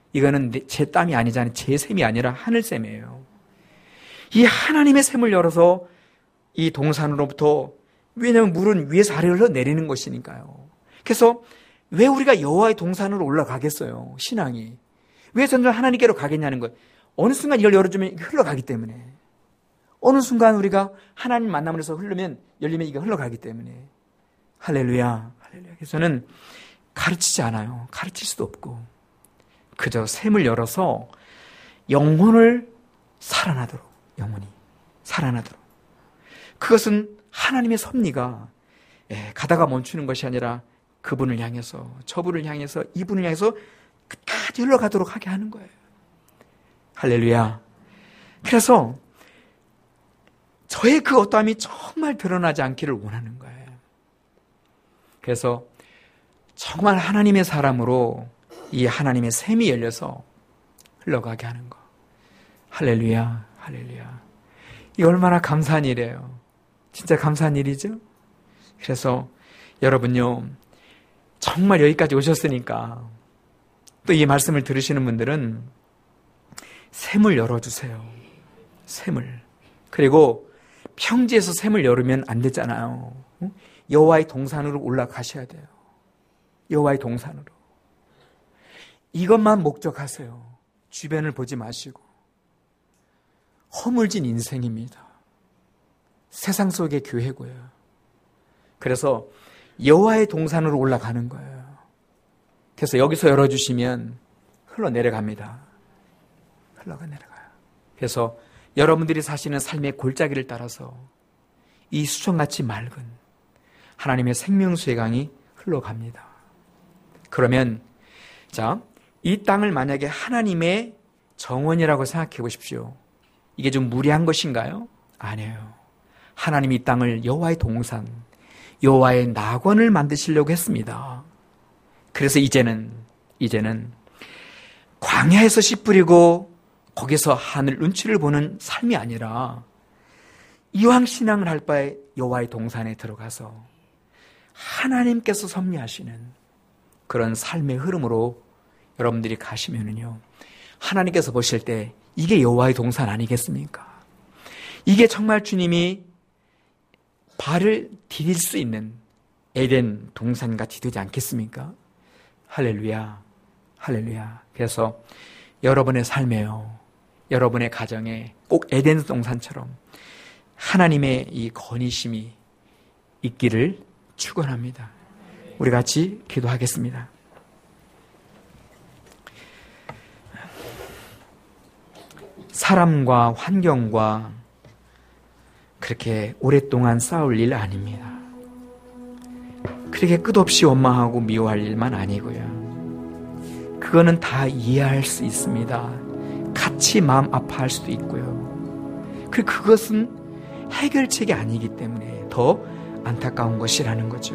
이거는 제 땀이 아니잖아요. 제 샘이 아니라 하늘샘이에요. 이 하나님의 샘을 열어서 이 동산으로부터, 왜냐하면 물은 위에서 아래로 흘러내리는 것이니까요. 그래서 왜 우리가 여호와의 동산으로 올라가겠어요? 신앙이. 왜 점점 하나님께로 가겠냐는 것. 어느 순간 이걸 열어주면 이게 흘러가기 때문에. 어느 순간 우리가 하나님 만남을 해서 흐르면, 열리면 이게 흘러가기 때문에. 할렐루야. 할렐루야. 그래서 저는 가르치지 않아요. 가르칠 수도 없고. 그저 샘을 열어서 영혼을 살아나도록, 영혼이 살아나도록. 그것은 하나님의 섭리가 예, 가다가 멈추는 것이 아니라 그분을 향해서, 저분을 향해서, 이분을 향해서 끝까지 흘러가도록 하게 하는 거예요. 할렐루야. 그래서 저의 그 어떠함이 정말 드러나지 않기를 원하는 거예요. 그래서 정말 하나님의 사람으로 이 하나님의 샘이 열려서 흘러가게 하는 거. 할렐루야, 할렐루야. 이 얼마나 감사한 일이에요. 진짜 감사한 일이죠? 그래서 여러분요, 정말 여기까지 오셨으니까 또 이 말씀을 들으시는 분들은 샘을 열어주세요. 샘을. 그리고 평지에서 샘을 열으면 안 되잖아요. 여호와의 동산으로 올라가셔야 돼요. 여호와의 동산으로. 이것만 목적하세요. 주변을 보지 마시고. 허물진 인생입니다. 세상 속의 교회고요. 그래서 여호와의 동산으로 올라가는 거예요. 그래서 여기서 열어주시면 흘러내려갑니다. 흘러가 내려가요. 그래서 여러분들이 사시는 삶의 골짜기를 따라서 이 수정같이 맑은 하나님의 생명수의 강이 흘러갑니다. 그러면 자, 이 땅을 만약에 하나님의 정원이라고 생각해 보십시오. 이게 좀 무리한 것인가요? 아니에요. 하나님이 이 땅을 여호와의 동산, 여호와의 낙원을 만드시려고 했습니다. 그래서 이제는 이제는 광야에서 씨 뿌리고 거기서 하늘 눈치를 보는 삶이 아니라 이왕 신앙을 할 바에 여호와의 동산에 들어가서 하나님께서 섭리하시는 그런 삶의 흐름으로 여러분들이 가시면은요, 하나님께서 보실 때 이게 여호와의 동산 아니겠습니까? 이게 정말 주님이 발을 디딜 수 있는 에덴 동산같이 되지 않겠습니까? 할렐루야, 할렐루야. 그래서 여러분의 삶에요, 여러분의 가정에 꼭 에덴 동산처럼 하나님의 이 건의심이 있기를 축원합니다. 우리 같이 기도하겠습니다. 사람과 환경과 그렇게 오랫동안 싸울 일 아닙니다. 그렇게 끝없이 원망하고 미워할 일만 아니고요. 그거는 다 이해할 수 있습니다. 같이 마음 아파할 수도 있고요. 그 그것은 해결책이 아니기 때문에 더 안타까운 것이라는 거죠.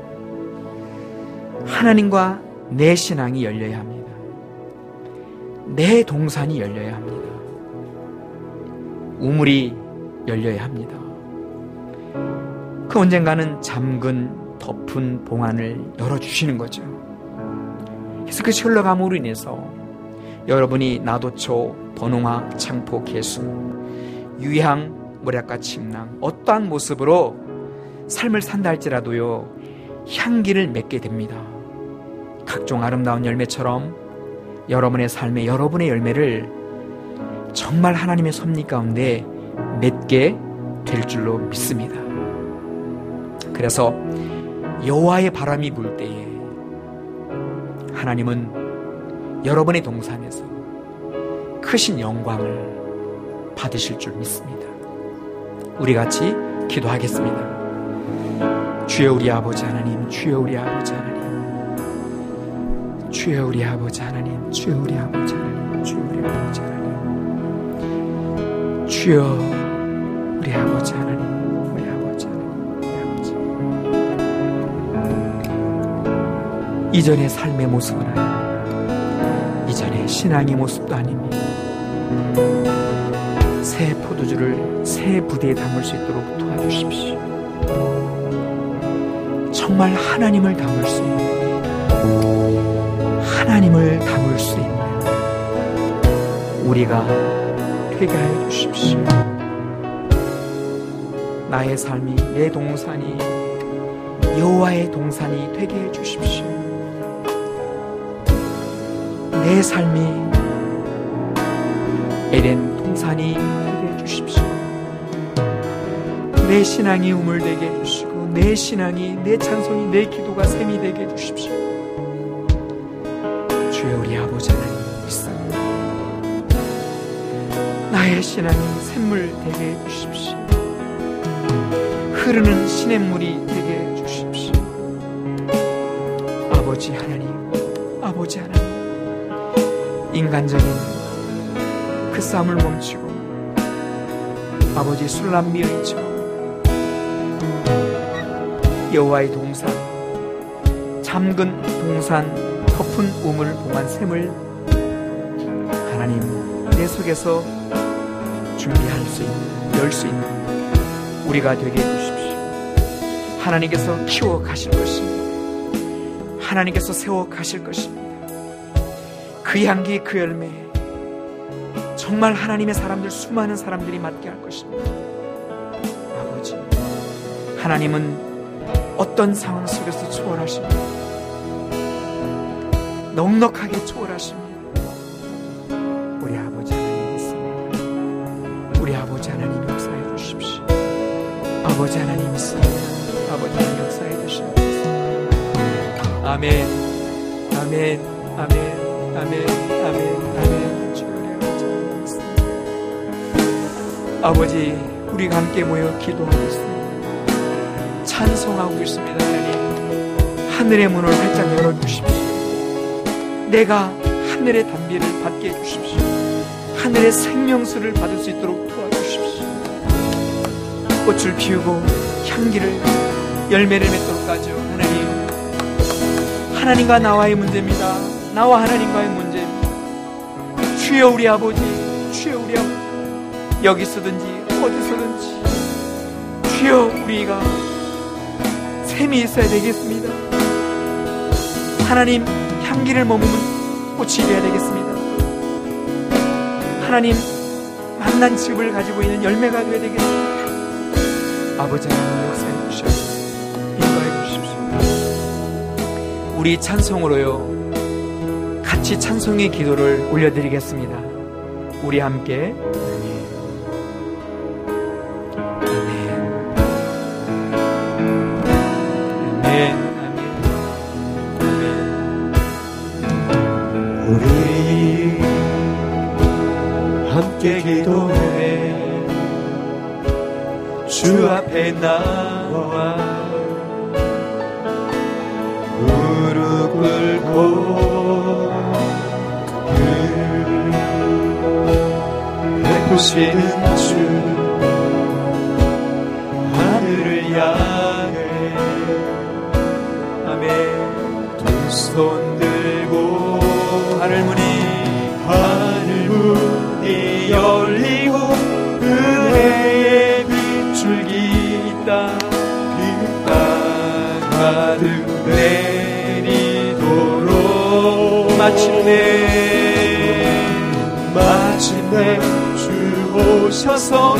하나님과 내 신앙이 열려야 합니다. 내 동산이 열려야 합니다. 우물이 열려야 합니다. 그 언젠가는 잠근 덮은 봉안을 열어주시는 거죠. 그래서 그것이 흘러감으로 인해서 여러분이 나도초, 번홍화, 창포, 개수, 유향, 모략과 침낭 어떠한 모습으로 삶을 산다 할지라도요, 향기를 맺게 됩니다. 각종 아름다운 열매처럼 여러분의 삶에 여러분의 열매를 정말 하나님의 섭리 가운데 맺게 될 줄로 믿습니다. 그래서 여호와의 바람이 불 때에 하나님은 여러분의 동산에서 크신 영광을 받으실 줄 믿습니다. 우리 같이 기도하겠습니다. 주여 우리 아버지 하나님, 주여 우리 아버지 하나님, 주여 우리 아버지 하나님, 주여 우리 아버지 하나님, 주여 우리 아버지 하나님, 주여 우리 아버지 하나님, 우리 아버지 하나님, 우리 아버지. 이전의 삶의 모습은 아닙니다. 이전의 신앙의 모습도 아닙니다. 새 포도주를 새 부대에 담을 수 있도록 도와주십시오. 정말 하나님을 담을 수 있는, 하나님을 담을 수 있는 우리가 되게 하여 주십시오. 나의 삶이, 내 동산이 여호와의 동산이 되게 해 주십시오. 내 삶이 에덴 동산이 되게 해 주십시오. 내 신앙이 우물되게 해주시고, 내 신앙이, 내 찬송이, 내 기도가 샘이 되게 해주십시오. 주여, 우리 아버지 하나님 믿습니다. 나의 신앙이 샘물 되게 해주십시오. 흐르는 시냇물이 되게 해주십시오. 아버지 하나님, 아버지 하나님, 인간적인 그 싸움을 멈추고 아버지 술람미의처럼 여호와의 동산, 잠근 동산, 덮은 우물 봉한 샘을 하나님 내 속에서 준비할 수 있는, 열 수 있는 우리가 되게 해주십시오. 하나님께서 키워 가실 것입니다. 하나님께서 세워 가실 것입니다. 그 향기, 그 열매, 정말 하나님의 사람들, 수많은 사람들이 맡게 할 것입니다. 아버지, 하나님은 어떤 상황 속에서 초월하십니다. 넉넉하게 초월하십니다. 우리 아버지 하나님 믿습니다. 우리 아버지 하나님 역사해 주십시오. 아버지 하나님 믿습니다. 아버지 하나님 역사해 주십시오. 아멘, 아멘, 아멘, 아멘, 아멘, 아멘. 주여, 우리 아버지 하나님 믿습니다. 아버지, 우리가 함께 모여 기도하고 있습니다. 찬송하고 있습니다. 하나님, 하늘의 문을 활짝 열어주십시오. 내가 하늘의 단비를 받게 해주십시오. 하늘의 생명수를 받을 수 있도록 도와주십시오. 꽃을 피우고 향기를, 열매를 맺도록까지 하나님, 하나님과 나와의 문제입니다. 나와 하나님과의 문제입니다. 주여, 우리 아버지, 주여, 우리 아버지, 여기서든지 어디서든지 주여, 우리가 샘이 있어야 되겠습니다. 하나님, 향기를 머무는 꽃이 되어야 되겠습니다. 하나님, 만난 즙을 가지고 있는 열매가 되어야 되겠습니다. 아버지 하나님 역사해 주시옵소서. 인도해 주십시오. 우리 찬송으로요, 같이 찬송의 기도를 올려드리겠습니다. 우리 함께 우리 함께 기도해 주 앞에 나와 무릎 꿇고 그 베푸시는 주 하늘을 향해 아멘. 두 손 들고 하늘문이 하늘문이 열리고 은혜의 빗줄기 이 땅 이 땅 가득 내리도록 마침내 마침내 주 오셔서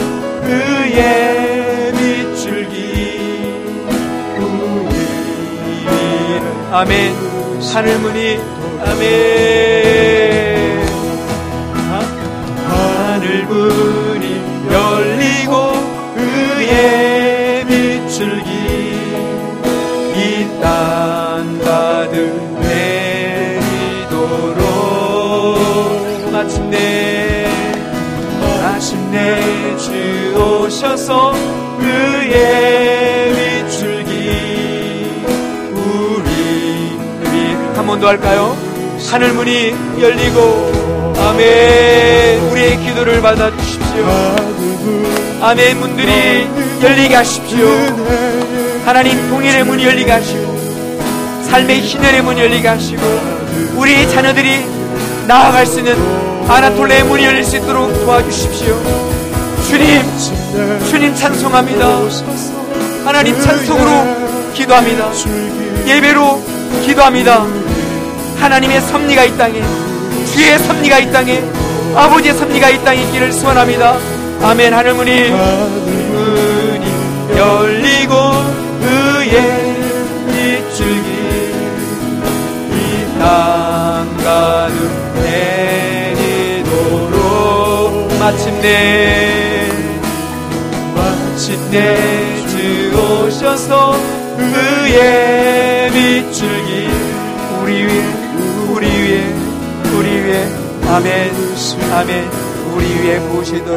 그의 빗줄기 우리를 아멘. 하늘문이 아멘. 하늘문이 열리고 그의 빗줄기 이 땅 가득 내리도록 마침내 마침내 주 오셔서 그의 빗줄기 우리 한 번 더 할까요? 하늘문이 열리고 아멘. 우리의 기도를 받아주십시오. 아멘. 문들이 열리게 하십시오. 하나님, 동일의 문이 열리게 하시고 삶의 희년의 문이 열리게 하시고 우리 자녀들이 나아갈 수 있는 아나톨레의 문이 열릴 수 있도록 도와주십시오. 주님, 주님 찬송합니다. 하나님, 찬송으로 기도합니다. 예배로 기도합니다. 하나님의 섭리가 이 땅에, 주의 섭리가 이 땅에 아버지의 섭리가 이 땅에 있기를 소원합니다. 아멘. 하늘문이 문이 열리고 의의 빗줄기 이 땅 가득 내리도록 마침내 마침내 주 오셔서 의의 빗줄기 우리 위에 우리 위에 우리 위에 아멘 아멘 우리 위에 부으시도록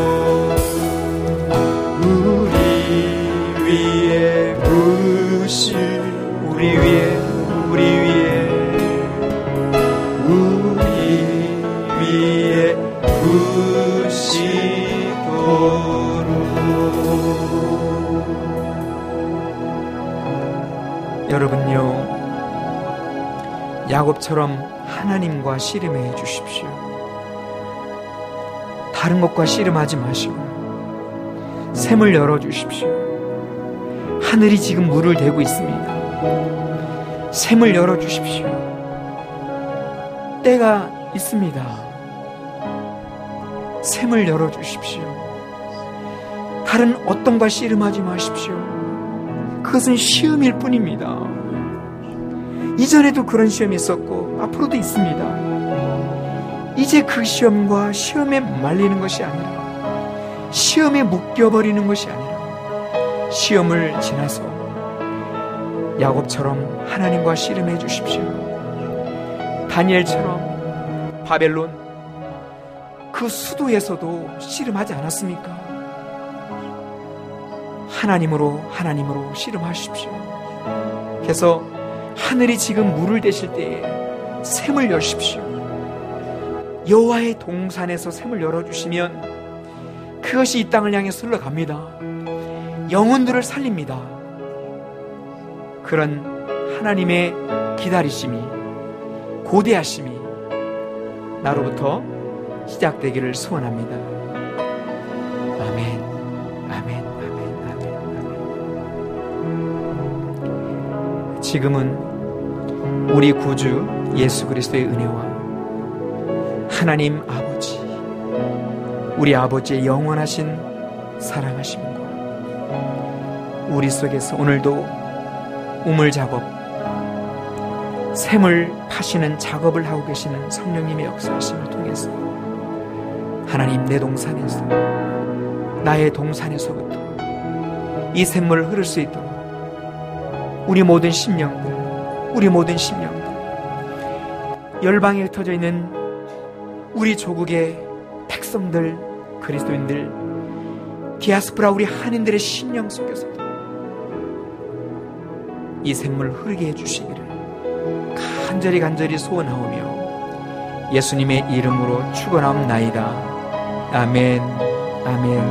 우리 위에 부으시 우리 위에 우리 위에 우리 위에 부으시도록 여러분요 야곱처럼 하나님과 씨름해 주십시오. 다른 것과 씨름하지 마시고 샘을 열어주십시오. 하늘이 지금 물을 대고 있습니다. 샘을 열어주십시오. 때가 있습니다. 샘을 열어주십시오. 다른 어떤 것 씨름하지 마십시오. 그것은 시험일 뿐입니다. 이전에도 그런 시험이 있었고 앞으로도 있습니다. 이제 그 시험과 시험에 말리는 것이 아니라 시험에 묶여버리는 것이 아니라 시험을 지나서 야곱처럼 하나님과 씨름해 주십시오. 다니엘처럼 바벨론 그 수도에서도 씨름하지 않았습니까? 하나님으로 하나님으로 씨름하십시오. 그래서 하늘이 지금 물을 대실 때에 샘을 여십시오. 여호와의 동산에서 샘을 열어주시면 그것이 이 땅을 향해 흘러갑니다. 영혼들을 살립니다. 그런 하나님의 기다리심이 고대하심이 나로부터 시작되기를 소원합니다. 아멘 아멘 아멘 아멘 아멘. 지금은 우리 구주 예수 그리스도의 은혜와 하나님 아버지 우리 아버지의 영원하신 사랑하심과 우리 속에서 오늘도 우물 작업 샘을 파시는 작업을 하고 계시는 성령님의 역사하심을 통해서 하나님 내 동산에서 나의 동산에서부터 이 샘물을 흐를 수 있도록 우리 모든 심령들 우리 모든 심령들 열방에 흩어져 있는 우리 조국의 백성들 그리스도인들 디아스포라 우리 한인들의 심령 속에서도 이 샘물을 흐르게 해주시기를 간절히 간절히 소원하오며 예수님의 이름으로 축원하옵나이다. 아멘 아멘.